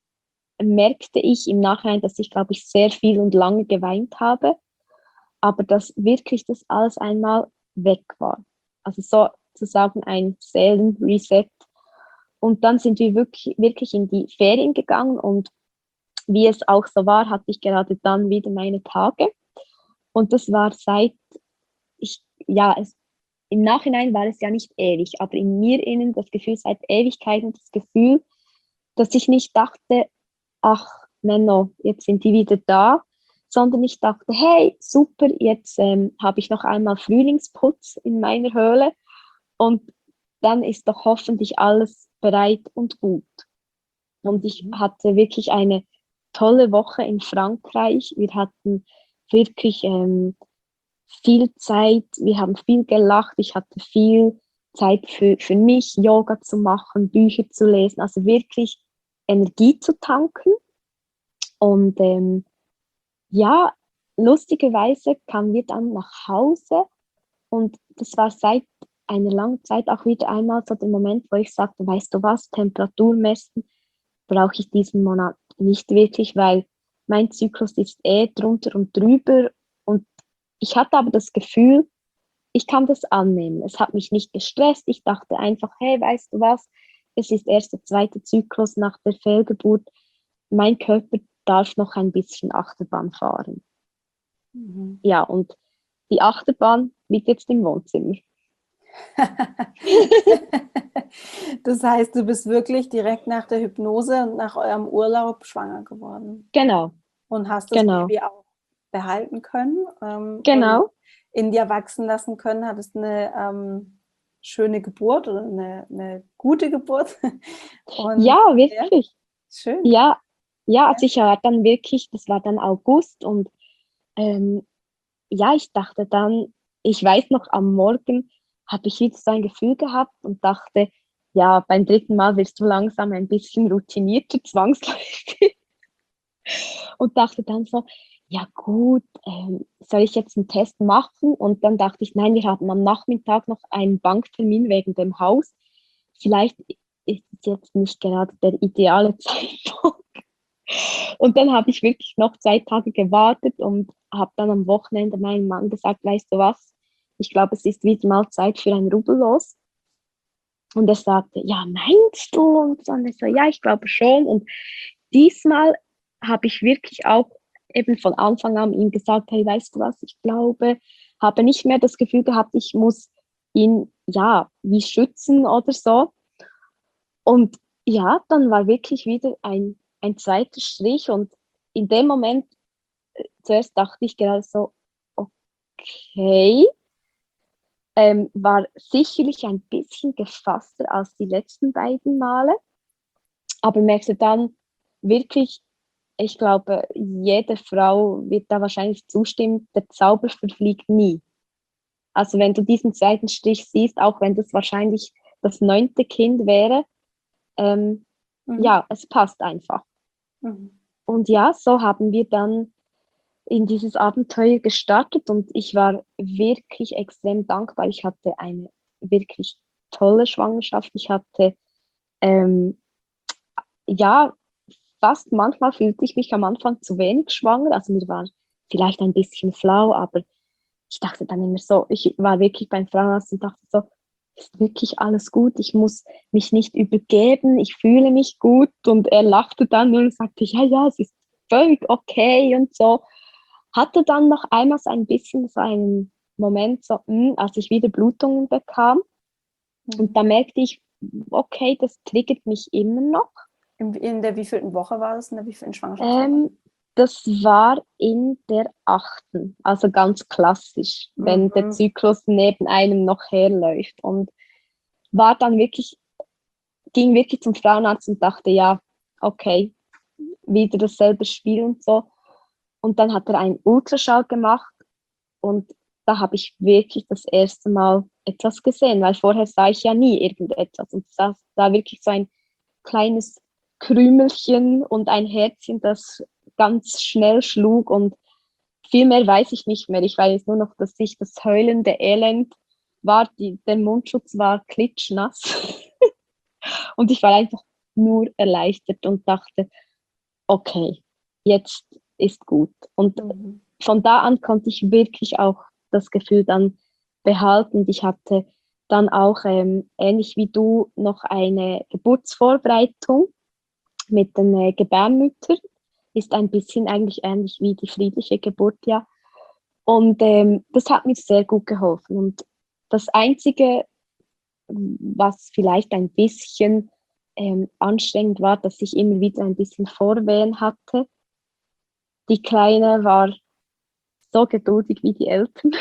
Speaker 2: merkte ich im Nachhinein, dass ich, glaube ich, sehr viel und lange geweint habe, aber dass wirklich das alles einmal weg war. Also sozusagen ein Seelenreset. Und dann sind wir wirklich, wirklich in die Ferien gegangen und wie es auch so war, hatte ich gerade dann wieder meine Tage. Und das war seit, ich, ja, es, im Nachhinein war es ja nicht ewig, aber in mir innen das Gefühl seit Ewigkeiten, das Gefühl, dass ich nicht dachte, ach, Menno, jetzt sind die wieder da, sondern ich dachte, hey, super, jetzt ähm, habe ich noch einmal Frühlingsputz in meiner Höhle und dann ist doch hoffentlich alles bereit und gut. Und ich hatte wirklich eine tolle Woche in Frankreich. Wir hatten wirklich ähm, viel Zeit, wir haben viel gelacht, ich hatte viel Zeit für, für mich, Yoga zu machen, Bücher zu lesen, also wirklich Energie zu tanken. Und ähm, ja, lustigerweise kamen wir dann nach Hause und das war seit einer langen Zeit auch wieder einmal so der Moment, wo ich sagte, weißt du was, Temperatur messen brauche ich diesen Monat nicht wirklich, weil mein Zyklus ist eh drunter und drüber und ich hatte aber das Gefühl, ich kann das annehmen. Es hat mich nicht gestresst. Ich dachte einfach, hey, weißt du was, es ist erst der zweite Zyklus nach der Fehlgeburt. Mein Körper darf noch ein bisschen Achterbahn fahren. Mhm. Ja, und die Achterbahn liegt jetzt im Wohnzimmer.
Speaker 1: Das heißt, du bist wirklich direkt nach der Hypnose und nach eurem Urlaub schwanger geworden.
Speaker 2: Genau.
Speaker 1: Und hast das
Speaker 2: genau.
Speaker 1: Baby auch behalten können. Ähm,
Speaker 2: genau.
Speaker 1: Und in dir wachsen lassen können, hattest eine ähm, schöne Geburt oder eine, eine gute Geburt.
Speaker 2: Und, ja, wirklich.
Speaker 1: Ja, schön.
Speaker 2: Ja, ja, also ich war dann wirklich, das war dann August und ähm, ja, ich dachte dann, ich weiß noch, am Morgen habe ich wieder so ein Gefühl gehabt und dachte, ja, beim dritten Mal wirst du langsam ein bisschen routinierter, zwangsläufig. Und dachte dann so, ja gut, ähm, soll ich jetzt einen Test machen? Und dann dachte ich, nein, wir haben am Nachmittag noch einen Banktermin wegen dem Haus. Vielleicht ist es jetzt nicht gerade der ideale Zeitpunkt. Und dann habe ich wirklich noch zwei Tage gewartet und habe dann am Wochenende meinem Mann gesagt, weißt du was, ich glaube, es ist wieder mal Zeit für ein Rubbellos. Und er sagte, ja, meinst du? Und so, und ich so, ja, ich glaube schon. Und diesmal habe ich wirklich auch eben von Anfang an ihm gesagt, hey, weißt du was, ich glaube, habe nicht mehr das Gefühl gehabt, ich muss ihn, ja, wie schützen oder so. Und ja, dann war wirklich wieder ein, ein zweiter Strich und in dem Moment, äh, zuerst dachte ich gerade so, okay, ähm, war sicherlich ein bisschen gefasster als die letzten beiden Male, aber merkte dann wirklich, ich glaube, jede Frau wird da wahrscheinlich zustimmen, der Zauber verfliegt nie. Also wenn du diesen zweiten Strich siehst, auch wenn das wahrscheinlich das neunte Kind wäre, ähm,
Speaker 1: Mhm.
Speaker 2: ja, es passt einfach.
Speaker 1: Mhm.
Speaker 2: Und ja, so haben wir dann in dieses Abenteuer gestartet und ich war wirklich extrem dankbar. Ich hatte eine wirklich tolle Schwangerschaft. Ich hatte, ähm, ja, fast manchmal fühlte ich mich am Anfang zu wenig schwanger. Also mir war vielleicht ein bisschen flau, aber ich dachte dann immer so, ich war wirklich beim Frauenarzt und dachte so, ist wirklich alles gut, ich muss mich nicht übergeben, ich fühle mich gut und er lachte dann und sagte, ja, ja, es ist völlig okay und so. Hatte dann noch einmal so ein bisschen so einen Moment, so, mh, als ich wieder Blutungen bekam und
Speaker 1: Mhm.
Speaker 2: da merkte ich, okay, das triggert mich immer noch.
Speaker 1: In, in der wievielten Woche war das? In der wievielten Schwangerschaftswoche?
Speaker 2: Ähm, Das war in der achten, also ganz klassisch, wenn der
Speaker 1: Mhm.
Speaker 2: Zyklus neben einem noch herläuft und war dann wirklich, ging wirklich zum Frauenarzt und dachte, ja, okay, wieder dasselbe Spiel und so. Und dann hat er einen Ultraschall gemacht und da habe ich wirklich das erste Mal etwas gesehen, weil vorher sah ich ja nie irgendetwas und da war wirklich so ein kleines Krümelchen und ein Herzchen, das ganz schnell schlug und viel mehr weiß ich nicht mehr. Ich weiß nur noch, dass ich das heulende Elend war, die, der Mundschutz war klitschnass und ich war einfach nur erleichtert und dachte, okay, jetzt ist gut. Und
Speaker 1: Mhm.
Speaker 2: von da an konnte ich wirklich auch das Gefühl dann behalten. Ich hatte dann auch, ähm, ähnlich wie du, noch eine Geburtsvorbereitung mit den äh, Gebärmüttern. Ist ein bisschen eigentlich ähnlich wie die friedliche Geburt, ja. Und ähm, das hat mir sehr gut geholfen. Und das Einzige, was vielleicht ein bisschen ähm, anstrengend war, dass ich immer wieder ein bisschen Vorwehen hatte. Die Kleine war so geduldig wie die Eltern.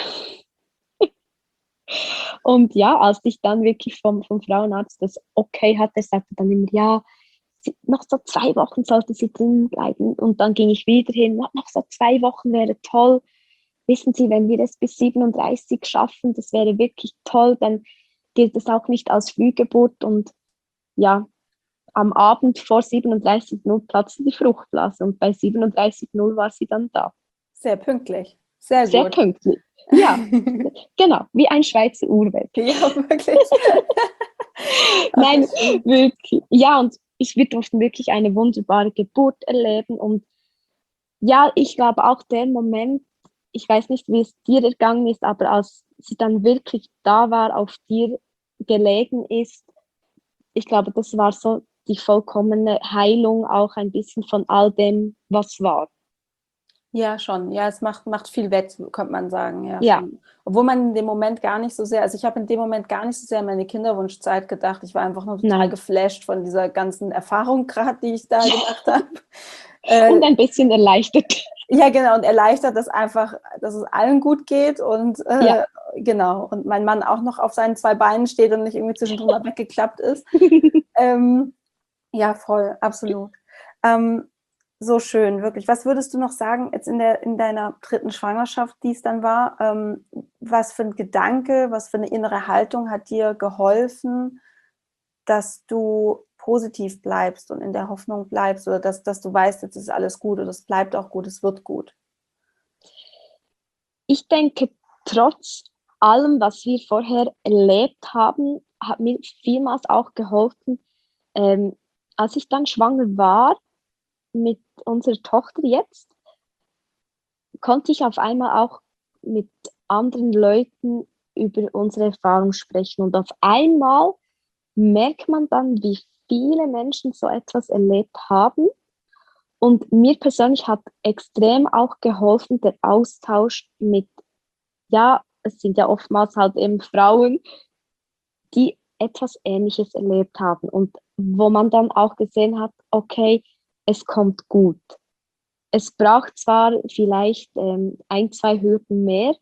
Speaker 2: Und ja, als ich dann wirklich vom, vom Frauenarzt das okay hatte, sagte dann immer, ja, sie, noch so zwei Wochen sollte sie drin bleiben. Und dann ging ich wieder hin, noch so zwei Wochen wäre toll. Wissen Sie, wenn wir es bis siebenunddreißig schaffen, das wäre wirklich toll, dann gilt es auch nicht als Frühgeburt. Und ja, am Abend vor siebenunddreißig Uhr platzte die Fruchtblase und bei siebenunddreißig Uhr war sie dann da.
Speaker 1: Sehr pünktlich. Sehr
Speaker 2: Sehr
Speaker 1: gut.
Speaker 2: pünktlich. Ja, genau, wie ein Schweizer Uhrwerk.
Speaker 1: Ja, wirklich. Ach, wie
Speaker 2: Nein,
Speaker 1: schön.
Speaker 2: wirklich. Ja, und ich, wir durften wirklich eine wunderbare Geburt erleben. Und ja, ich glaube auch der Moment, ich weiß nicht, wie es dir ergangen ist, aber als sie dann wirklich da war, auf dir gelegen ist, ich glaube, das war so die vollkommene Heilung auch ein bisschen von all dem, was war.
Speaker 1: Ja, schon. Ja, es macht, macht viel wett, könnte man sagen. Ja,
Speaker 2: Ja,
Speaker 1: schon. Obwohl man in dem Moment gar nicht so sehr, also ich habe in dem Moment gar nicht so sehr an meine Kinderwunschzeit gedacht. Ich war einfach nur total
Speaker 2: nein.
Speaker 1: geflasht von dieser ganzen Erfahrung gerade, die ich da
Speaker 2: Ja.
Speaker 1: gemacht habe.
Speaker 2: Und
Speaker 1: Äh,
Speaker 2: ein bisschen erleichtert.
Speaker 1: ja, genau. Und erleichtert, dass einfach, dass es allen gut geht und
Speaker 2: Ja.
Speaker 1: äh, genau. Und mein Mann auch noch auf seinen zwei Beinen steht und nicht irgendwie zwischendrin mal weggeklappt ist. Ähm, ja, voll, absolut. Ähm, so schön, wirklich. Was würdest du noch sagen, jetzt in der, in deiner dritten Schwangerschaft, die es dann war, ähm, was für ein Gedanke, was für eine innere Haltung hat dir geholfen, dass du positiv bleibst und in der Hoffnung bleibst oder dass, dass du weißt, jetzt ist alles gut oder es bleibt auch gut, es wird gut?
Speaker 2: Ich denke, trotz allem, was wir vorher erlebt haben, hat mir vielmals auch geholfen, ähm, als ich dann schwanger war mit unserer Tochter jetzt, konnte ich auf einmal auch mit anderen Leuten über unsere Erfahrung sprechen. Und auf einmal merkt man dann, wie viele Menschen so etwas erlebt haben. Und mir persönlich hat extrem auch geholfen der Austausch mit, ja, es sind ja oftmals halt eben Frauen, die etwas Ähnliches erlebt haben. Und wo man dann auch gesehen hat, okay, es kommt gut. Es braucht zwar vielleicht ähm, ein, zwei Hürden mehr,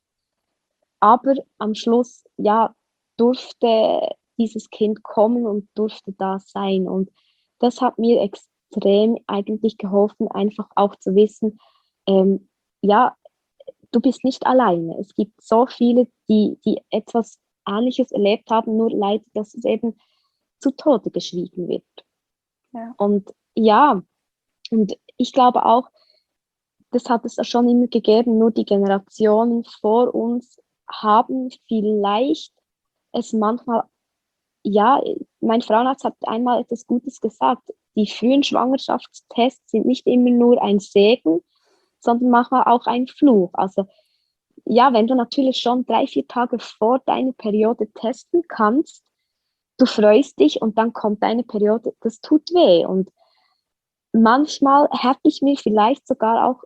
Speaker 2: aber am Schluss, ja, durfte dieses Kind kommen und durfte da sein. Und das hat mir extrem eigentlich geholfen, einfach auch zu wissen, ähm, ja, du bist nicht alleine. Es gibt so viele, die, die etwas Ähnliches erlebt haben, nur leider, dass es eben zu Tode geschwiegen wird.
Speaker 1: Ja.
Speaker 2: Und ja, und ich glaube auch, das hat es schon immer gegeben, nur die Generationen vor uns haben vielleicht es manchmal, ja, mein Frauenarzt hat einmal etwas Gutes gesagt, die frühen Schwangerschaftstests sind nicht immer nur ein Segen, sondern manchmal auch ein Fluch. Also ja, wenn du natürlich schon drei, vier Tage vor deiner Periode testen kannst, du freust dich und dann kommt deine Periode, das tut weh. Und manchmal hätte ich mir vielleicht sogar auch,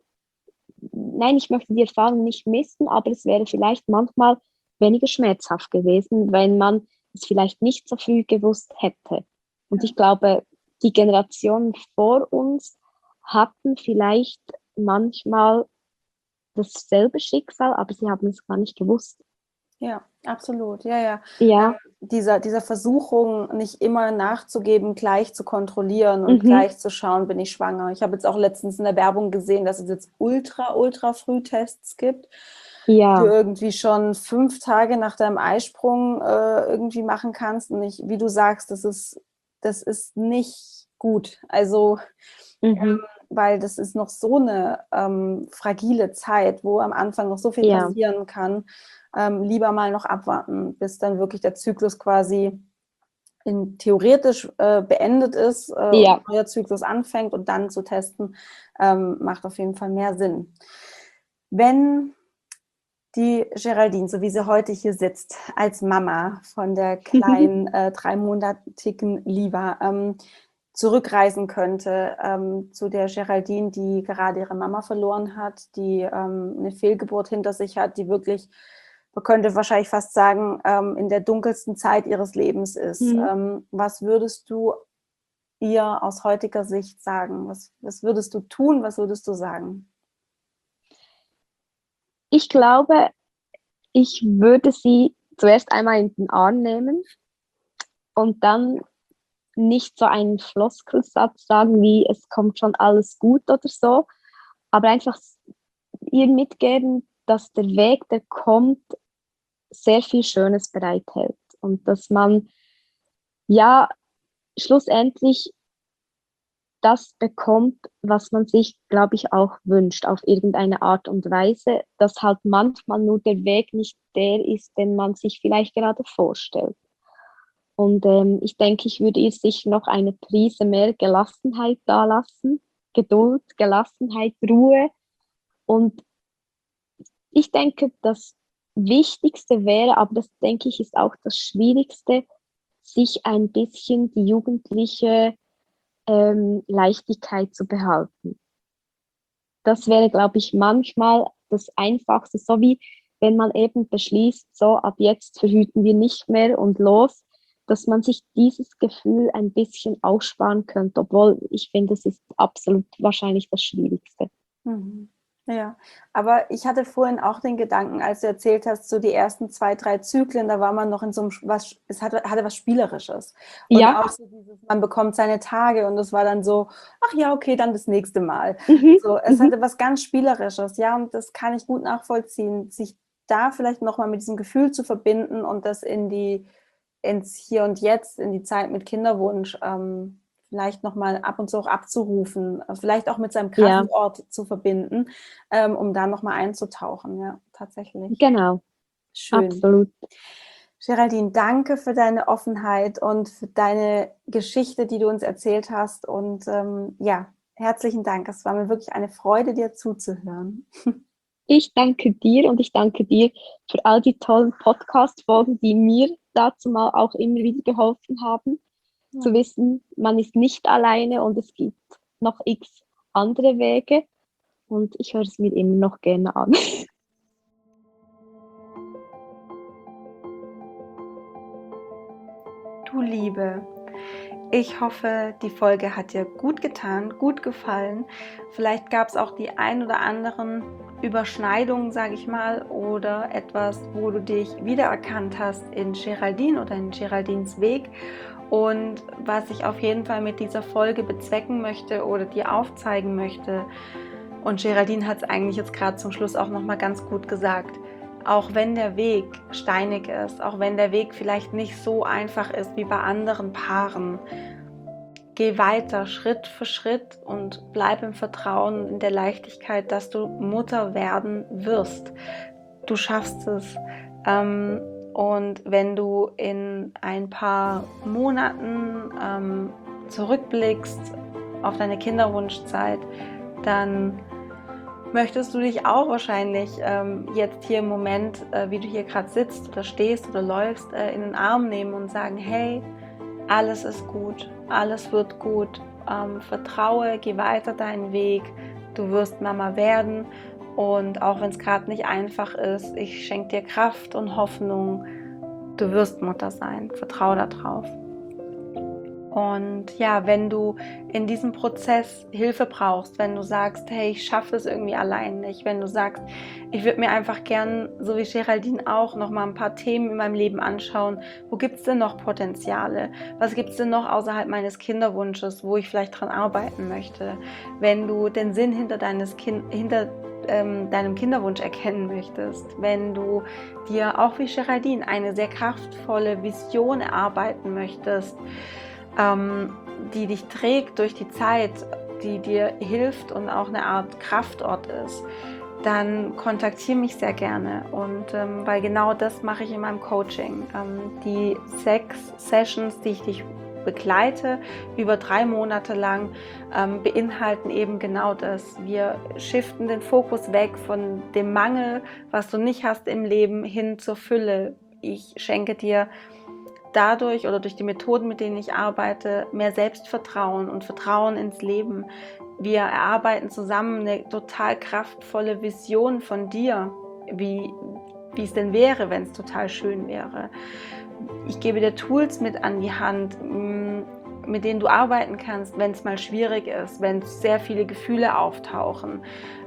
Speaker 2: nein, ich möchte die Erfahrung nicht missen, aber es wäre vielleicht manchmal weniger schmerzhaft gewesen, wenn man es vielleicht nicht so früh gewusst hätte. Und ich glaube, die Generationen vor uns hatten vielleicht manchmal dasselbe Schicksal, aber sie haben es gar nicht gewusst.
Speaker 1: Ja, absolut. Ja, ja.
Speaker 2: Ja.
Speaker 1: Ähm, dieser, dieser Versuchung, nicht immer nachzugeben, gleich zu kontrollieren und
Speaker 2: Mhm.
Speaker 1: gleich zu schauen, bin ich schwanger. Ich habe jetzt auch letztens in der Werbung gesehen, dass es jetzt ultra, ultra Frühtests gibt,
Speaker 2: Ja.
Speaker 1: die du irgendwie schon fünf Tage nach deinem Eisprung äh, irgendwie machen kannst. Und ich, wie du sagst, das ist, das ist nicht gut. Also
Speaker 2: Mhm.
Speaker 1: ähm, weil das ist noch so eine ähm, fragile Zeit, wo am Anfang noch so viel
Speaker 2: Ja.
Speaker 1: passieren kann. Ähm, lieber mal noch abwarten, bis dann wirklich der Zyklus quasi in, theoretisch äh, beendet ist äh,
Speaker 2: Ja.
Speaker 1: und ein neuer Zyklus anfängt und dann zu testen, ähm, macht auf jeden Fall mehr Sinn. Wenn die Geraldine, so wie sie heute hier sitzt, als Mama von der kleinen äh, dreimonatigen Liva, ähm, zurückreisen könnte ähm, zu der Geraldine, die gerade ihre Mama verloren hat, die ähm, eine Fehlgeburt hinter sich hat, die wirklich, man könnte wahrscheinlich fast sagen, ähm, in der dunkelsten Zeit ihres Lebens ist.
Speaker 2: Mhm.
Speaker 1: Ähm, was würdest du ihr aus heutiger Sicht sagen? Was, was würdest du tun? Was würdest du sagen?
Speaker 2: Ich glaube, ich würde sie zuerst einmal in den Arm nehmen und dann nicht so einen Floskelsatz sagen wie, es kommt schon alles gut oder so, aber einfach ihr mitgeben, dass der Weg, der kommt, sehr viel Schönes bereithält und dass man ja schlussendlich das bekommt, was man sich, glaube ich, auch wünscht, auf irgendeine Art und Weise, dass halt manchmal nur der Weg nicht der ist, den man sich vielleicht gerade vorstellt. Und ähm, ich denke, ich würde ihr sicher noch eine Prise mehr Gelassenheit dalassen, Geduld, Gelassenheit, Ruhe. Und ich denke, das Wichtigste wäre, aber das denke ich ist auch das Schwierigste, sich ein bisschen die jugendliche ähm, Leichtigkeit zu behalten. Das wäre, glaube ich, manchmal das Einfachste, so wie wenn man eben beschließt, so ab jetzt verhüten wir nicht mehr und los, dass man sich dieses Gefühl ein bisschen aussparen könnte, obwohl ich finde, es ist absolut wahrscheinlich das Schwierigste.
Speaker 1: Mhm. Ja, aber ich hatte vorhin auch den Gedanken, als du erzählt hast, so die ersten zwei, drei Zyklen, da war man noch in so einem, was, es hatte, hatte was Spielerisches. Und
Speaker 2: Ja.
Speaker 1: auch so dieses, man bekommt seine Tage und es war dann so, ach ja, okay, dann das nächste Mal.
Speaker 2: Mhm.
Speaker 1: So, es
Speaker 2: Mhm.
Speaker 1: hatte was ganz Spielerisches, ja, und das kann ich gut nachvollziehen, sich da vielleicht nochmal mit diesem Gefühl zu verbinden und das in die, ins Hier und Jetzt, in die Zeit mit Kinderwunsch, ähm, vielleicht nochmal ab und zu auch abzurufen, vielleicht auch mit seinem Kraftort ja. zu verbinden, ähm, um da nochmal einzutauchen, ja, tatsächlich.
Speaker 2: Genau,
Speaker 1: schön.
Speaker 2: Absolut.
Speaker 1: Geraldine, danke für deine Offenheit und für deine Geschichte, die du uns erzählt hast und ähm, ja, herzlichen Dank. Es war mir wirklich eine Freude, dir zuzuhören.
Speaker 2: Ich danke dir und ich danke dir für all die tollen Podcast-Folgen, die mir dazu mal auch immer wieder geholfen haben, ja. zu wissen, man ist nicht alleine und es gibt noch x andere Wege und ich höre es mir immer noch gerne an.
Speaker 1: Du Liebe, Ich hoffe, die Folge hat dir gut getan, gut gefallen. Vielleicht gab es auch die ein oder anderen Überschneidungen, sage ich mal, oder etwas, wo du dich wiedererkannt hast in Geraldine oder in Geraldines Weg. Und was ich auf jeden Fall mit dieser Folge bezwecken möchte oder dir aufzeigen möchte, und Geraldine hat es eigentlich jetzt gerade zum Schluss auch nochmal ganz gut gesagt, auch wenn der Weg steinig ist, auch wenn der Weg vielleicht nicht so einfach ist wie bei anderen Paaren, geh weiter Schritt für Schritt und bleib im Vertrauen, in der Leichtigkeit, dass du Mutter werden wirst. Du schaffst es. Und wenn du in ein paar Monaten zurückblickst auf deine Kinderwunschzeit, dann möchtest du dich auch wahrscheinlich ähm, jetzt hier im Moment, äh, wie du hier gerade sitzt oder stehst oder läufst, äh, in den Arm nehmen und sagen, hey, alles ist gut, alles wird gut, ähm, vertraue, geh weiter deinen Weg, du wirst Mama werden und auch wenn es gerade nicht einfach ist, ich schenke dir Kraft und Hoffnung, du wirst Mutter sein, vertraue darauf. Und ja, wenn du in diesem Prozess Hilfe brauchst, wenn du sagst, hey, ich schaffe es irgendwie allein nicht, wenn du sagst, ich würde mir einfach gern, so wie Geraldine auch, noch mal ein paar Themen in meinem Leben anschauen, wo gibt es denn noch Potenziale, was gibt es denn noch außerhalb meines Kinderwunsches, wo ich vielleicht dran arbeiten möchte, wenn du den Sinn hinter, deines kind, hinter ähm, deinem Kinderwunsch erkennen möchtest, wenn du dir auch wie Geraldine eine sehr kraftvolle Vision erarbeiten möchtest, die dich trägt durch die Zeit, die dir hilft und auch eine Art Kraftort ist, dann kontaktiere mich sehr gerne. Und ähm, weil genau das mache ich in meinem Coaching. Ähm, die sechs Sessions, die ich dich begleite, über drei Monate lang, ähm, beinhalten eben genau das. Wir shiften den Fokus weg von dem Mangel, was du nicht hast im Leben, hin zur Fülle. Ich schenke dir dadurch oder durch die Methoden, mit denen ich arbeite, mehr Selbstvertrauen und Vertrauen ins Leben. Wir erarbeiten zusammen eine total kraftvolle Vision von dir, wie, wie es denn wäre, wenn es total schön wäre. Ich gebe dir Tools mit an die Hand, mit denen du arbeiten kannst, wenn es mal schwierig ist, wenn sehr viele Gefühle auftauchen.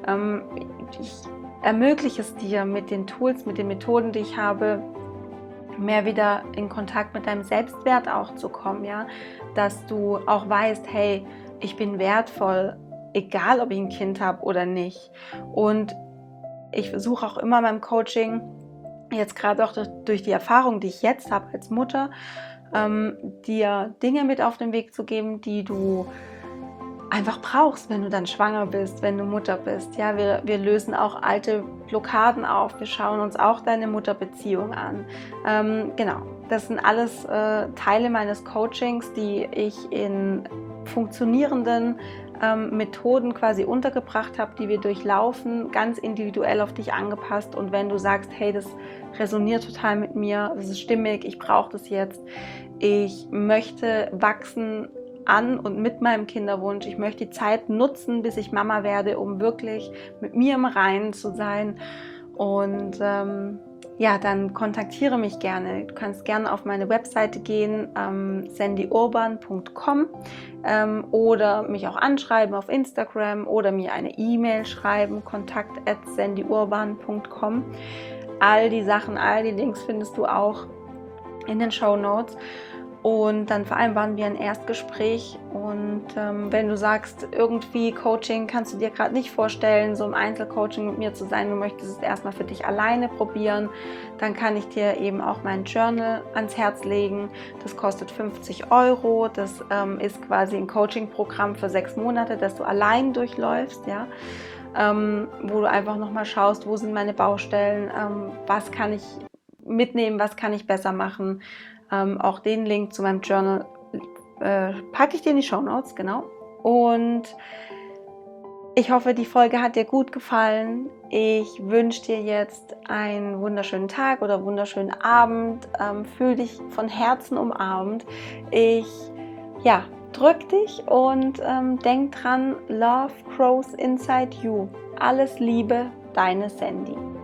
Speaker 1: Ich ermögliche es dir mit den Tools, mit den Methoden, die ich habe, mehr wieder in Kontakt mit deinem Selbstwert auch zu kommen, ja, dass du auch weißt, hey, ich bin wertvoll, egal ob ich ein Kind habe oder nicht. Und ich versuche auch immer in meinem Coaching, jetzt gerade auch durch die Erfahrung, die ich jetzt habe als Mutter, ähm, dir Dinge mit auf den Weg zu geben, die du einfach brauchst, wenn du dann schwanger bist, wenn du Mutter bist. Ja, wir, wir lösen auch alte Blockaden auf, wir schauen uns auch deine Mutterbeziehung an. Ähm, genau, das sind alles äh, Teile meines Coachings, die ich in funktionierenden ähm, Methoden quasi untergebracht habe, die wir durchlaufen, ganz individuell auf dich angepasst. Und wenn du sagst, hey, das resoniert total mit mir, das ist stimmig, ich brauche das jetzt, ich möchte wachsen an und mit meinem Kinderwunsch. Ich möchte die Zeit nutzen, bis ich Mama werde, um wirklich mit mir im Reinen zu sein. Und ähm, ja, dann kontaktiere mich gerne. Du kannst gerne auf meine Webseite gehen, ähm, sandy urban punkt com, ähm, oder mich auch anschreiben auf Instagram oder mir eine E-Mail schreiben, kontakt at sandy urban punkt com. All die Sachen, all die Links findest du auch in den Shownotes. Und dann vereinbaren wir ein Erstgespräch. Und ähm, wenn du sagst, irgendwie Coaching kannst du dir gerade nicht vorstellen, so im Einzelcoaching mit mir zu sein, du möchtest es erstmal für dich alleine probieren, dann kann ich dir eben auch mein Journal ans Herz legen. Das kostet fünfzig Euro. Das ähm, ist quasi ein Coaching-Programm für sechs Monate, das du allein durchläufst, ja. Ähm, wo du einfach nochmal schaust, wo sind meine Baustellen, ähm, was kann ich mitnehmen, was kann ich besser machen. Ähm, auch den Link zu meinem Journal äh, packe ich dir in die Shownotes, genau. Und ich hoffe, die Folge hat dir gut gefallen. Ich wünsche dir jetzt einen wunderschönen Tag oder wunderschönen Abend. Ähm, fühl dich von Herzen umarmt. Ich, ja, drück dich und ähm, denk dran, Love grows inside you. Alles Liebe, deine Sandy.